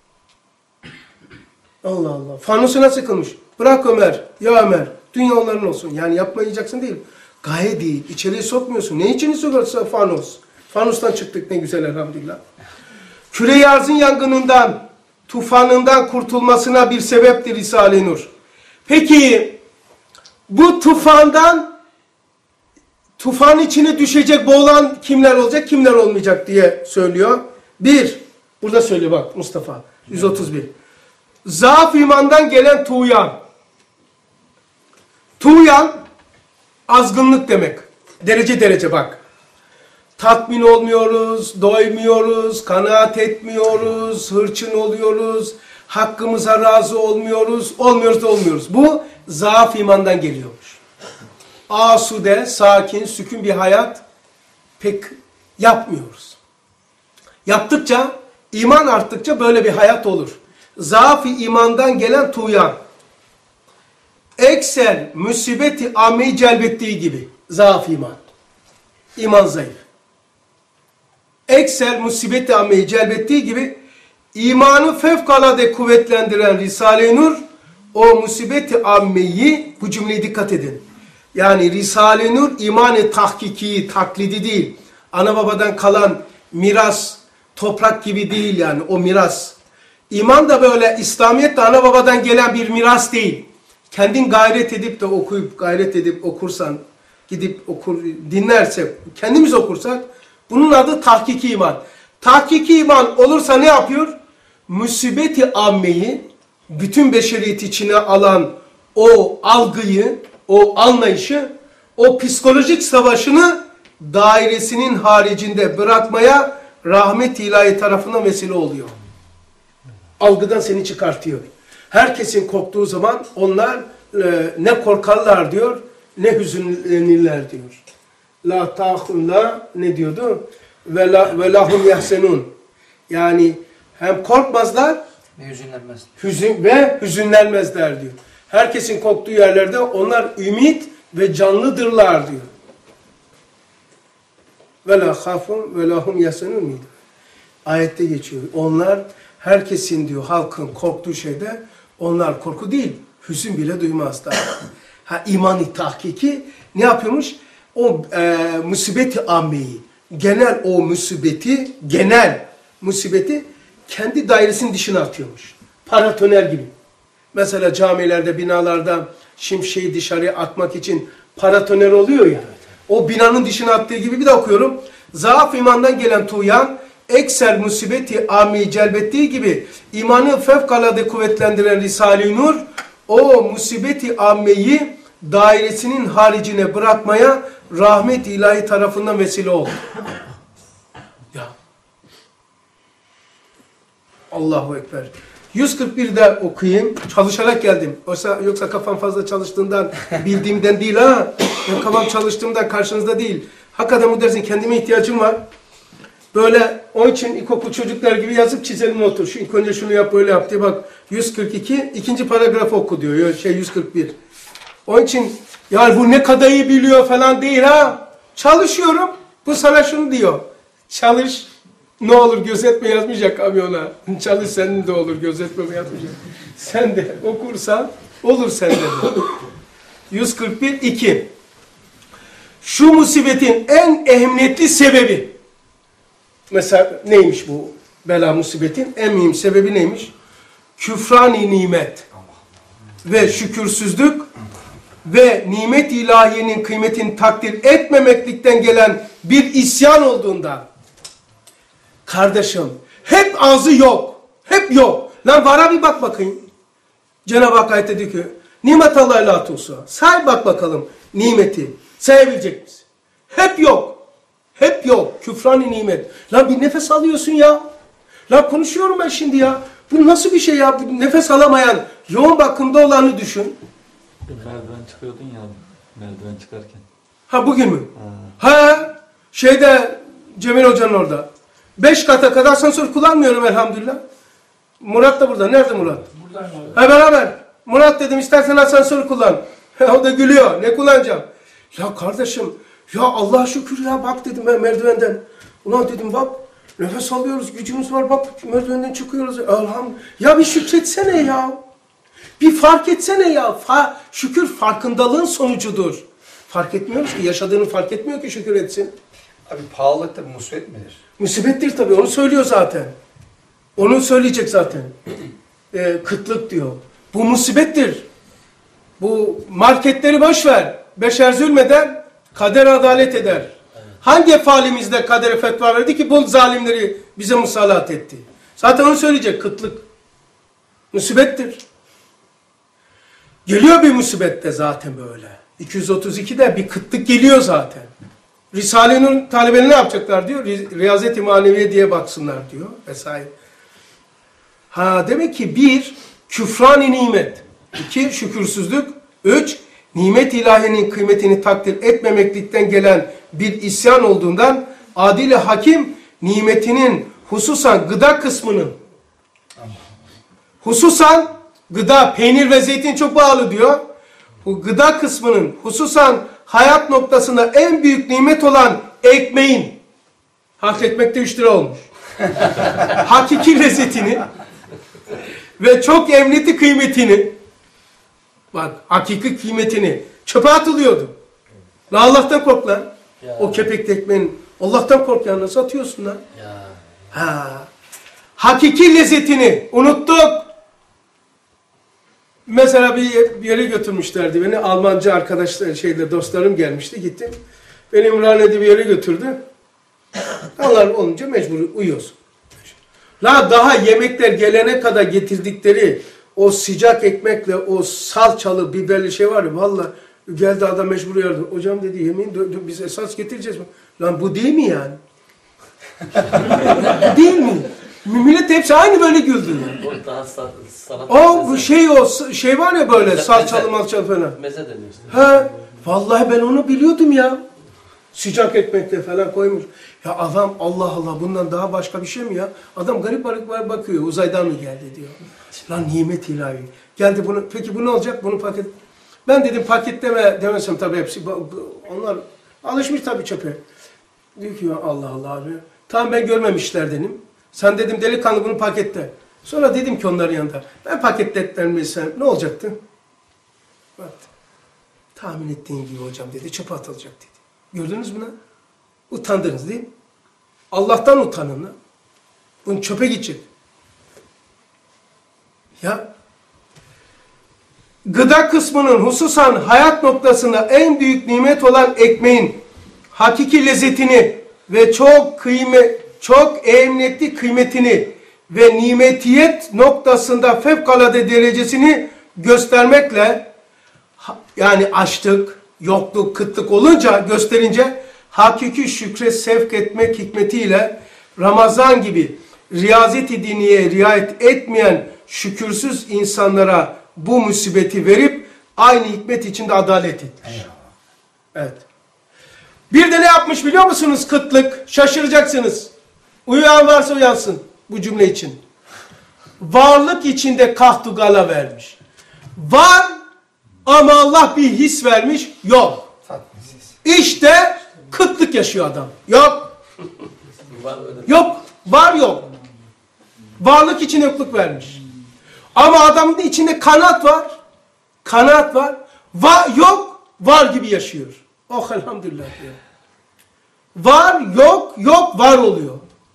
Speaker 1: Allah Allah. Fanusu nasıl kılmış? Bırak Ömer. Ya Ömer. Dünya onların olsun. Yani yapmayacaksın değil. Gaye değil. İçeriye sokmuyorsun. Ne içini sokuyorsun fanus? Fanustan çıktık ne güzel elhamdülillah. Küre-i arzın yangınından, tufanından kurtulmasına bir sebeptir Risale-i Nur. Peki bu tufandan tufan içine düşecek, boğulan kimler olacak, kimler olmayacak diye söylüyor. Bir, burada söylüyor bak Mustafa, yüz otuz bir. Zaaf imandan gelen tuğyan. Tuğyan, azgınlık demek. Derece derece bak. Tatmin olmuyoruz, doymuyoruz, kanaat etmiyoruz, hırçın oluyoruz, hakkımıza razı olmuyoruz, olmuyoruz da olmuyoruz. Bu zaaf imandan geliyormuş. Asude, sakin, sükun bir hayat pek yapmıyoruz. Yaptıkça, iman arttıkça böyle bir hayat olur. Zaaf-ı imandan gelen tuğyan. Ekser, musibeti ammeyi celbettiği gibi. Zaaf iman. İman zayıf. Ekser, musibeti ammeyi celbettiği gibi imanı fevkalade kuvvetlendiren Risale-i Nur o musibeti ammeyi, bu cümleye dikkat edin. Yani Risale-i Nur imanı tahkiki, taklidi değil. Ana babadan kalan miras, toprak gibi değil yani o miras. İman da böyle İslamiyet de ana babadan gelen bir miras değil. Kendin gayret edip de okuyup gayret edip okursan, gidip okur, dinlersek, kendimiz okursak bunun adı tahkiki iman. Tahkiki iman olursa ne yapıyor? Musibeti ammeyi, bütün beşeriyet içine alan o algıyı, o anlayışı, o psikolojik savaşını dairesinin haricinde bırakmaya rahmet-i ilahi tarafından vesile oluyor. Algıdan seni çıkartıyor. Herkesin korktuğu zaman onlar e, ne korkarlar diyor, ne hüzünlenirler diyor. La tahunla ne diyordu? Ve la ve lahum yahsenun. Yani hem korkmazlar
Speaker 2: ve hüzünlenmez.
Speaker 1: Hüzün ve hüzünlenmezler diyor. Herkesin korktuğu yerlerde onlar ümit ve canlıdırlar diyor. Ve la khafun ve lahum yahsenun muydu? Ayette geçiyor. Onlar herkesin diyor halkın korktuğu şeyde onlar korku değil, hüzün bile duymazlar. Ha imani tahkiki ne yapıyormuş? O e, musibeti ammeyi, genel o musibeti, genel musibeti kendi dairesinin dışına atıyormuş. Paratoner gibi. Mesela camilerde, binalarda şimşeği dışarıya atmak için paratoner oluyor ya. O binanın dışına attığı gibi bir de okuyorum. Zaaf imandan gelen tuğyan, ekser musibeti ammeyi celbettiği gibi imanı fevkalade kuvvetlendiren Risale-i Nur o musibeti ammeyi dairesinin haricine bırakmaya rahmet-i ilahi tarafından vesile oldu. Ya. Allahu Ekber. yüz kırk bir'de okuyayım. Çalışarak geldim. Oysa, yoksa kafam fazla çalıştığından, bildiğimden değil ha. Ben kafam çalıştığımdan karşınızda değil. Hakikaten bu dersin kendime ihtiyacım var. Böyle onun için ilkokul çocuklar gibi yazıp çizelim otur. Şu ilk önce şunu yap böyle yap diye bak. yüz kırk iki ikinci paragrafı oku diyor. Şey yüz kırk bir. Onun için ya bu ne kadar iyi biliyor falan değil ha. Çalışıyorum. Bu sana şunu diyor. Çalış. Ne olur gözetme yazmayacak kamyona. Çalış senin de olur gözetme yazmayacak. Sen de okursan olur sende de. yüz kırk bir iki. Şu musibetin en ehemmiyetli sebebi. Mesela neymiş bu bela musibetin? En mühim sebebi neymiş? Küfran-i nimet ve şükürsüzlük ve nimet ilahiyenin kıymetini takdir etmemeklikten gelen bir isyan olduğundan. Kardeşim, hep ağzı yok, hep yok. Lan vara bir bak bakayım. Cenab-ı Hak ayette diyor ki, Nimet Allah'a olsun. Say bak bakalım nimeti. Sayabilecek misin? Hep yok. Hep yok. Küfran-ı nimet. Lan bir nefes alıyorsun ya. Lan konuşuyorum ben şimdi ya. Bu nasıl bir şey ya? Bu nefes alamayan, yoğun bakımda olanı düşün.
Speaker 3: Merdiven çıkıyordun ya abi. Merdiven çıkarken.
Speaker 1: Ha bugün mü?
Speaker 3: Ha.
Speaker 1: Ha şeyde Cemil Hoca'nın orada. Beş kata kadar asansör kullanmıyorum elhamdülillah. Murat da burada. Nerede Murat?
Speaker 3: Buradayım abi.
Speaker 1: Ha beraber. Murat dedim istersen asansörü kullan. O da gülüyor. Ne kullanacağım? Ya kardeşim ya Allah'a şükür ya bak dedim ben merdivenden. Ulan dedim bak nefes alıyoruz gücümüz var bak merdivenden çıkıyoruz. Elhamdülillah. Ya bir şükretsene ya. Bir fark etsene ya. Fa şükür farkındalığın sonucudur. Fark etmiyoruz ki yaşadığını fark etmiyor ki şükür etsin.
Speaker 2: Abi pahalılık da bir musibet midir?
Speaker 1: Musibettir tabii onu söylüyor zaten. Onu söyleyecek zaten. Ee, kıtlık diyor. Bu musibettir. Bu marketleri boş ver. Beşer zulmeder, kader adalet eder. Evet. Hangi efalimizde kadere fetva verdi ki bu zalimleri bize musallat etti? Zaten onu söyleyecek kıtlık. Musibettir. Geliyor bir musibette zaten böyle. iki yüz otuz ikide bir kıtlık geliyor zaten. Risale-i talebeleri ne yapacaklar diyor. Riyazet-i Maneviye diye baksınlar diyor vesaire. Ha demek ki bir, küfran-ı nimet. İki, şükürsüzlük. Üç, nimet ilahinin kıymetini takdir etmemeklikten gelen bir isyan olduğundan adil-i hakim nimetinin hususan gıda kısmının hususan gıda, peynir ve zeytin çok bağlı diyor. Bu gıda kısmının hususan hayat noktasında en büyük nimet olan ekmeğin, hak ekmekte üç lira olmuş. Hakiki lezzetini ve çok emniyeti kıymetini, bak hakiki kıymetini çöpe atılıyordu. La Allah'tan kork lan. Ya. O kepekli ekmeğin Allah'tan kork ya nasıl atıyorsun lan? Ya. Ha. Hakiki lezzetini unuttuk. Mesela bir, bir yere götürmüşlerdi beni. Almanca arkadaşlar, şeyde dostlarım gelmişti. Gittim. Beni İmraniye'de bir yere götürdü. Onlar olunca mecbur uyuyorsun. La daha yemekler gelene kadar getirdikleri o sıcak ekmekle o salçalı, biberli şey var ya vallahi geldi adam mecbur uyardı. Hocam dedi yemeğin biz esas getireceğiz mi? Lan bu değil mi yani? Bu değil mi? Millet hepsi aynı böyle güldü yani.
Speaker 3: O daha sanat.
Speaker 1: O bu şey o şey var ya böyle meze, salçalı malçalı falan.
Speaker 3: Meze deniyor işte.
Speaker 1: He. Vallahi ben onu biliyordum ya. Sıcak ekmekle falan koymuş. Ya adam Allah Allah bundan daha başka bir şey mi ya? Adam garip garip bakıyor. Uzaydan mı geldi diyor. Lan nimet ilahi. Geldi bunu. Peki bu ne olacak? Bunu paket. Ben dedim paketleme demesem tabii hepsi. Onlar alışmış tabii çöpe. Diyor ki ya Allah Allah abi. Tamam ben görmemişler dedim. Sen dedim delikanlı bunu paketle. Sonra dedim ki onların yanında. Ben paketletmesem ne olacaktı? Bak. Tahmin ettiğin gibi hocam dedi. Çöpe atılacak dedi. Gördünüz mü lan? Utandınız değil mi? Allah'tan utanın lan. Bunun çöpe gidecek. Ya gıda kısmının hususan hayat noktasında en büyük nimet olan ekmeğin hakiki lezzetini ve çok kıymet, çok emniyetli kıymetini ve nimetiyet noktasında fevkalade derecesini göstermekle yani açlık, yokluk, kıtlık olunca gösterince hakiki şükre sevk etmek hikmetiyle Ramazan gibi riyazet-i diniye riayet etmeyen şükürsüz insanlara bu musibeti verip aynı hikmet içinde adalet etmiş. Evet. Bir de ne yapmış biliyor musunuz kıtlık? Şaşıracaksınız. Uyuyan varsa uyansın bu cümle için. Varlık içinde kahtugala vermiş. Var ama Allah bir his vermiş. Yok. İşte kıtlık yaşıyor adam. Yok. Yok. Var yok. Varlık için yokluk vermiş. Ama adamın içinde kanaat var. Kanaat var. Var yok. Var gibi yaşıyor. Oh elhamdülillah diyor. Var yok. Yok var oluyor.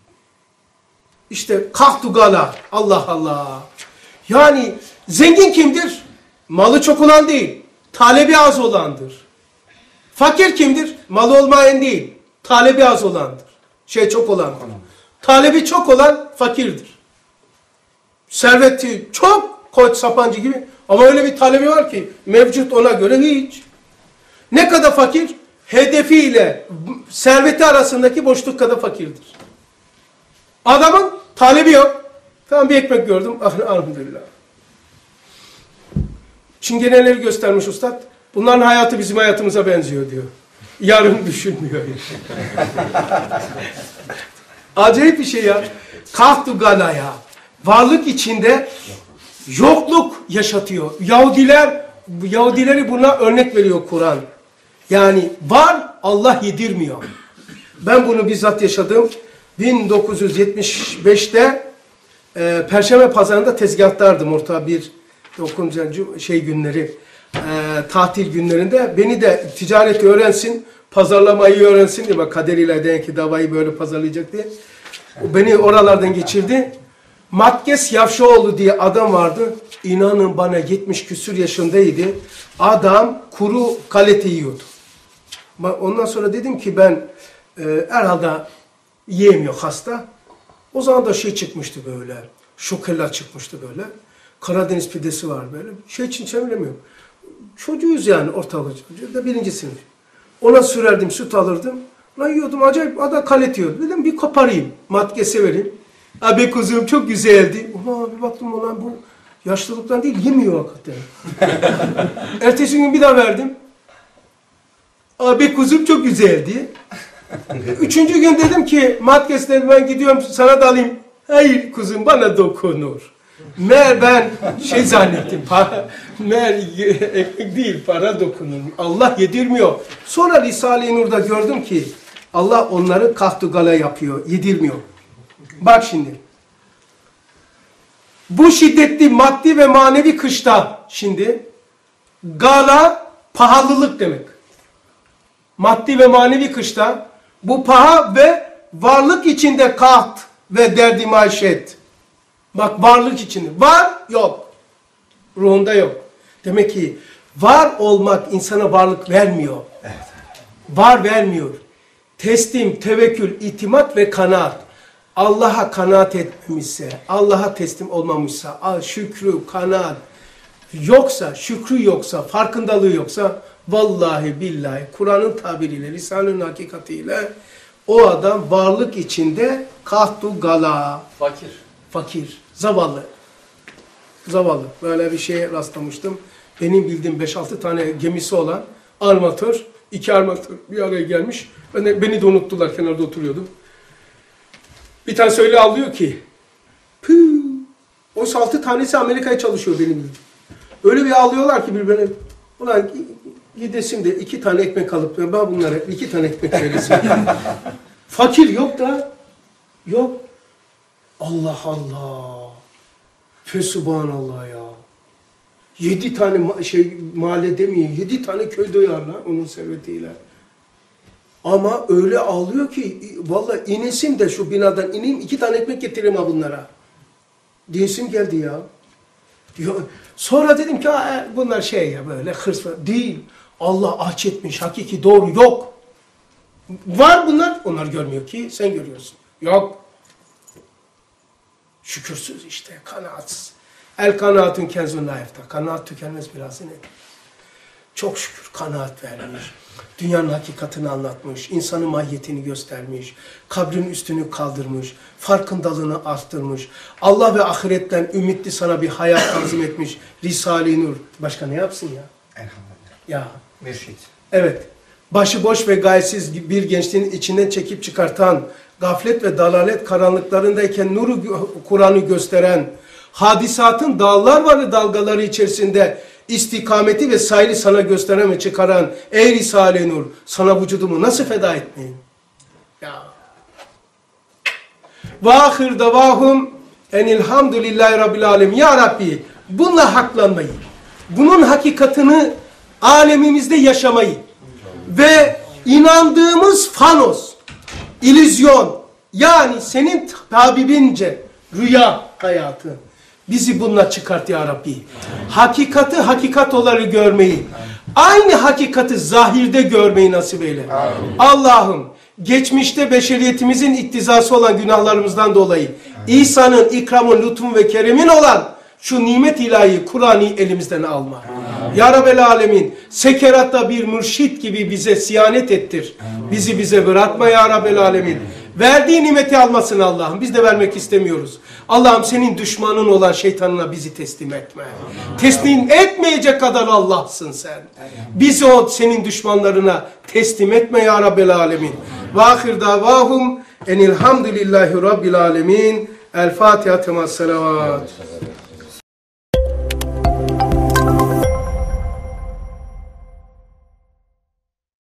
Speaker 1: İşte kahtugala. Allah Allah. Yani zengin kimdir? Malı çok olan değil. Talebi az olandır. Fakir kimdir? Malı olmayan değil. Talebi az olandır. Şey çok olandır. Talebi çok olan fakirdir. Serveti çok Koç Sapancı gibi Ama öyle bir talebi var ki mevcut ona göre hiç. Ne kadar fakir? Hedefiyle serveti arasındaki boşluk kadar fakirdir. Adamın talebi yok. Tamam bir ekmek gördüm. Elhamdülillah. Çingeneleri göstermiş ustad. Bunların hayatı bizim hayatımıza benziyor diyor. Yarın düşünmüyor. Acayip bir şey ya. Kahtu galaya. Varlık içinde yokluk yaşatıyor. Yahudiler, Yahudileri buna örnek veriyor Kur'an. Yani var, Allah yedirmiyor. Ben bunu bizzat yaşadım. bin dokuz yüz yetmiş beşte e, Perşembe Pazarı'nda tezgahtardım. Orta bir okunca şey günleri, e, tatil günlerinde. Beni de ticareti öğrensin, pazarlamayı öğrensin diye. Bak kaderiyle den ki davayı böyle pazarlayacak diye. Beni oralardan geçirdi. Matkes Yavşaoğlu diye adam vardı. İnanın bana yetmiş küsür yaşındaydı. Adam kuru galeta yiyordu. Ondan sonra dedim ki ben e, herhalde yiyemiyor hasta. O zaman da şey çıkmıştı böyle. Şokella çıkmıştı böyle. Karadeniz pidesi var böyle. Şey için çeviremiyorum. Çocuğuz yani ortalık çocuğu da birinci sınıf. Ona sürerdim, süt alırdım. Lan yiyordum acayip. Adam kalet yiyordu. Dedim bir koparayım. Matkese vereyim. Abi kuzum çok güzeldi. Ulan bir baktım ulan bu yaşlılıktan değil yemiyor hakikaten. Ertesi gün bir daha verdim. Abi kuzum çok güzeldi. Üçüncü gün dedim ki matkes dedim ben gidiyorum sana da alayım. Hayır kuzum bana dokunur. Meğer ben şey zannettim. Para, meğer ekmek değil para dokunur. Allah yedirmiyor. Sonra Risale-i Nur'da gördüm ki Allah onları kahtugala yapıyor. Yedirmiyor. Bak şimdi. Bu şiddetli maddi ve manevi kışta şimdi gala pahalılık demek. Maddi ve manevi kışta bu paha ve varlık içinde kaht ve derdi maişet. Bak varlık içinde. Var yok. Ruhunda yok. Demek ki var olmak insana varlık vermiyor. Evet. Var vermiyor. Teslim, tevekkül, itimat ve kanaat. Allah'a kanaat etmemişse, Allah'a teslim olmamışsa, şükrü, kanaat yoksa, şükrü yoksa, farkındalığı yoksa, vallahi billahi Kur'an'ın tabiriyle, Risale'nin hakikatiyle o adam varlık içinde kahtu gala.
Speaker 2: Fakir.
Speaker 1: Fakir, zavallı. Zavallı. Böyle bir şeye rastlamıştım. Benim bildiğim beş altı tane gemisi olan armatör, iki armatör bir araya gelmiş. Ben de, beni de unuttular, kenarda oturuyordum. Bir tane öyle alıyor ki, püh, o altı tanesi Amerika'ya çalışıyor benim bildiğim. Öyle bir ağlıyorlar ki birbirine, ulan gidesim de iki tane ekmek alıp, ben bunlara iki tane ekmek veresim. Fakir yok da, yok. Allah Allah. Fesubhanallah ya. Yedi tane ma şey mahalle demeyin, yedi tane köy doyarlar onun servetiyle. Ama öyle ağlıyor ki, vallahi inesim de şu binadan ineyim, iki tane ekmek getireyim ha bunlara. Diyesim geldi ya. ya. Sonra dedim ki, bunlar şey ya böyle hırs var. Değil. Allah aç etmiş, hakiki doğru yok. Var bunlar, onlar görmüyor ki, sen görüyorsun. Yok. Şükürsüz işte, kanaatsız. El kanaatun kenzun la yefta. Kanaat tükenmez biraz ne? Çok şükür kanaat vermiş. Dünyanın hakikatini anlatmış. İnsanın mahiyetini göstermiş. Kabrin üstünü kaldırmış. Farkındalığını arttırmış. Allah ve ahiretten ümitli sana bir hayat tanzim etmiş. Risale-i Nur. Başka ne yapsın ya?
Speaker 2: Elhamdülillah.
Speaker 1: Ya.
Speaker 2: Mürşit.
Speaker 1: Evet. Başıboş ve gayesiz bir gençliğin içinden çekip çıkartan, gaflet ve dalalet karanlıklarındayken nuru Kur'an'ı gösteren, hadisatın dağlar varı dalgaları içerisinde istikameti ve sayri sana gösteren ve çıkaran ey Risale-i Nur, sana vücudumu nasıl feda etmeyeyim? Ya. Ve ahir davahum enilhamdülillahi rabbil alem. Ya Rabbi, bununla haklanmayı, bunun hakikatini alemimizde yaşamayı ve inandığımız fanos, illüzyon, yani senin tabibince rüya hayatı, bizi bununla çıkart ya Rabbi. Hakikati hakikat olarak görmeyi, aynı hakikati zahirde görmeyi nasip eyle. Allah'ım, geçmişte beşeriyetimizin iktizası olan günahlarımızdan dolayı, İsa'nın ikramın, lütfun ve keremin olan şu nimet ilahi Kur'an'ı elimizden alma. Ya Rabbel Alemin, sekeratta bir mürşit gibi bize siyanet ettir. Bizi bize bırakma ya Rabbel Alemin. Verdiği nimeti almasın Allah'ım. Biz de vermek istemiyoruz. Allah'ım senin düşmanın olan şeytanına bizi teslim etme. Teslim etmeyecek kadar Allah'sın sen. Bizi o senin düşmanlarına teslim etme ya Rabbel Alemin. Ve ahir davahum enilhamdülillahi Rabbil Alemin. El Fatiha temas salavat.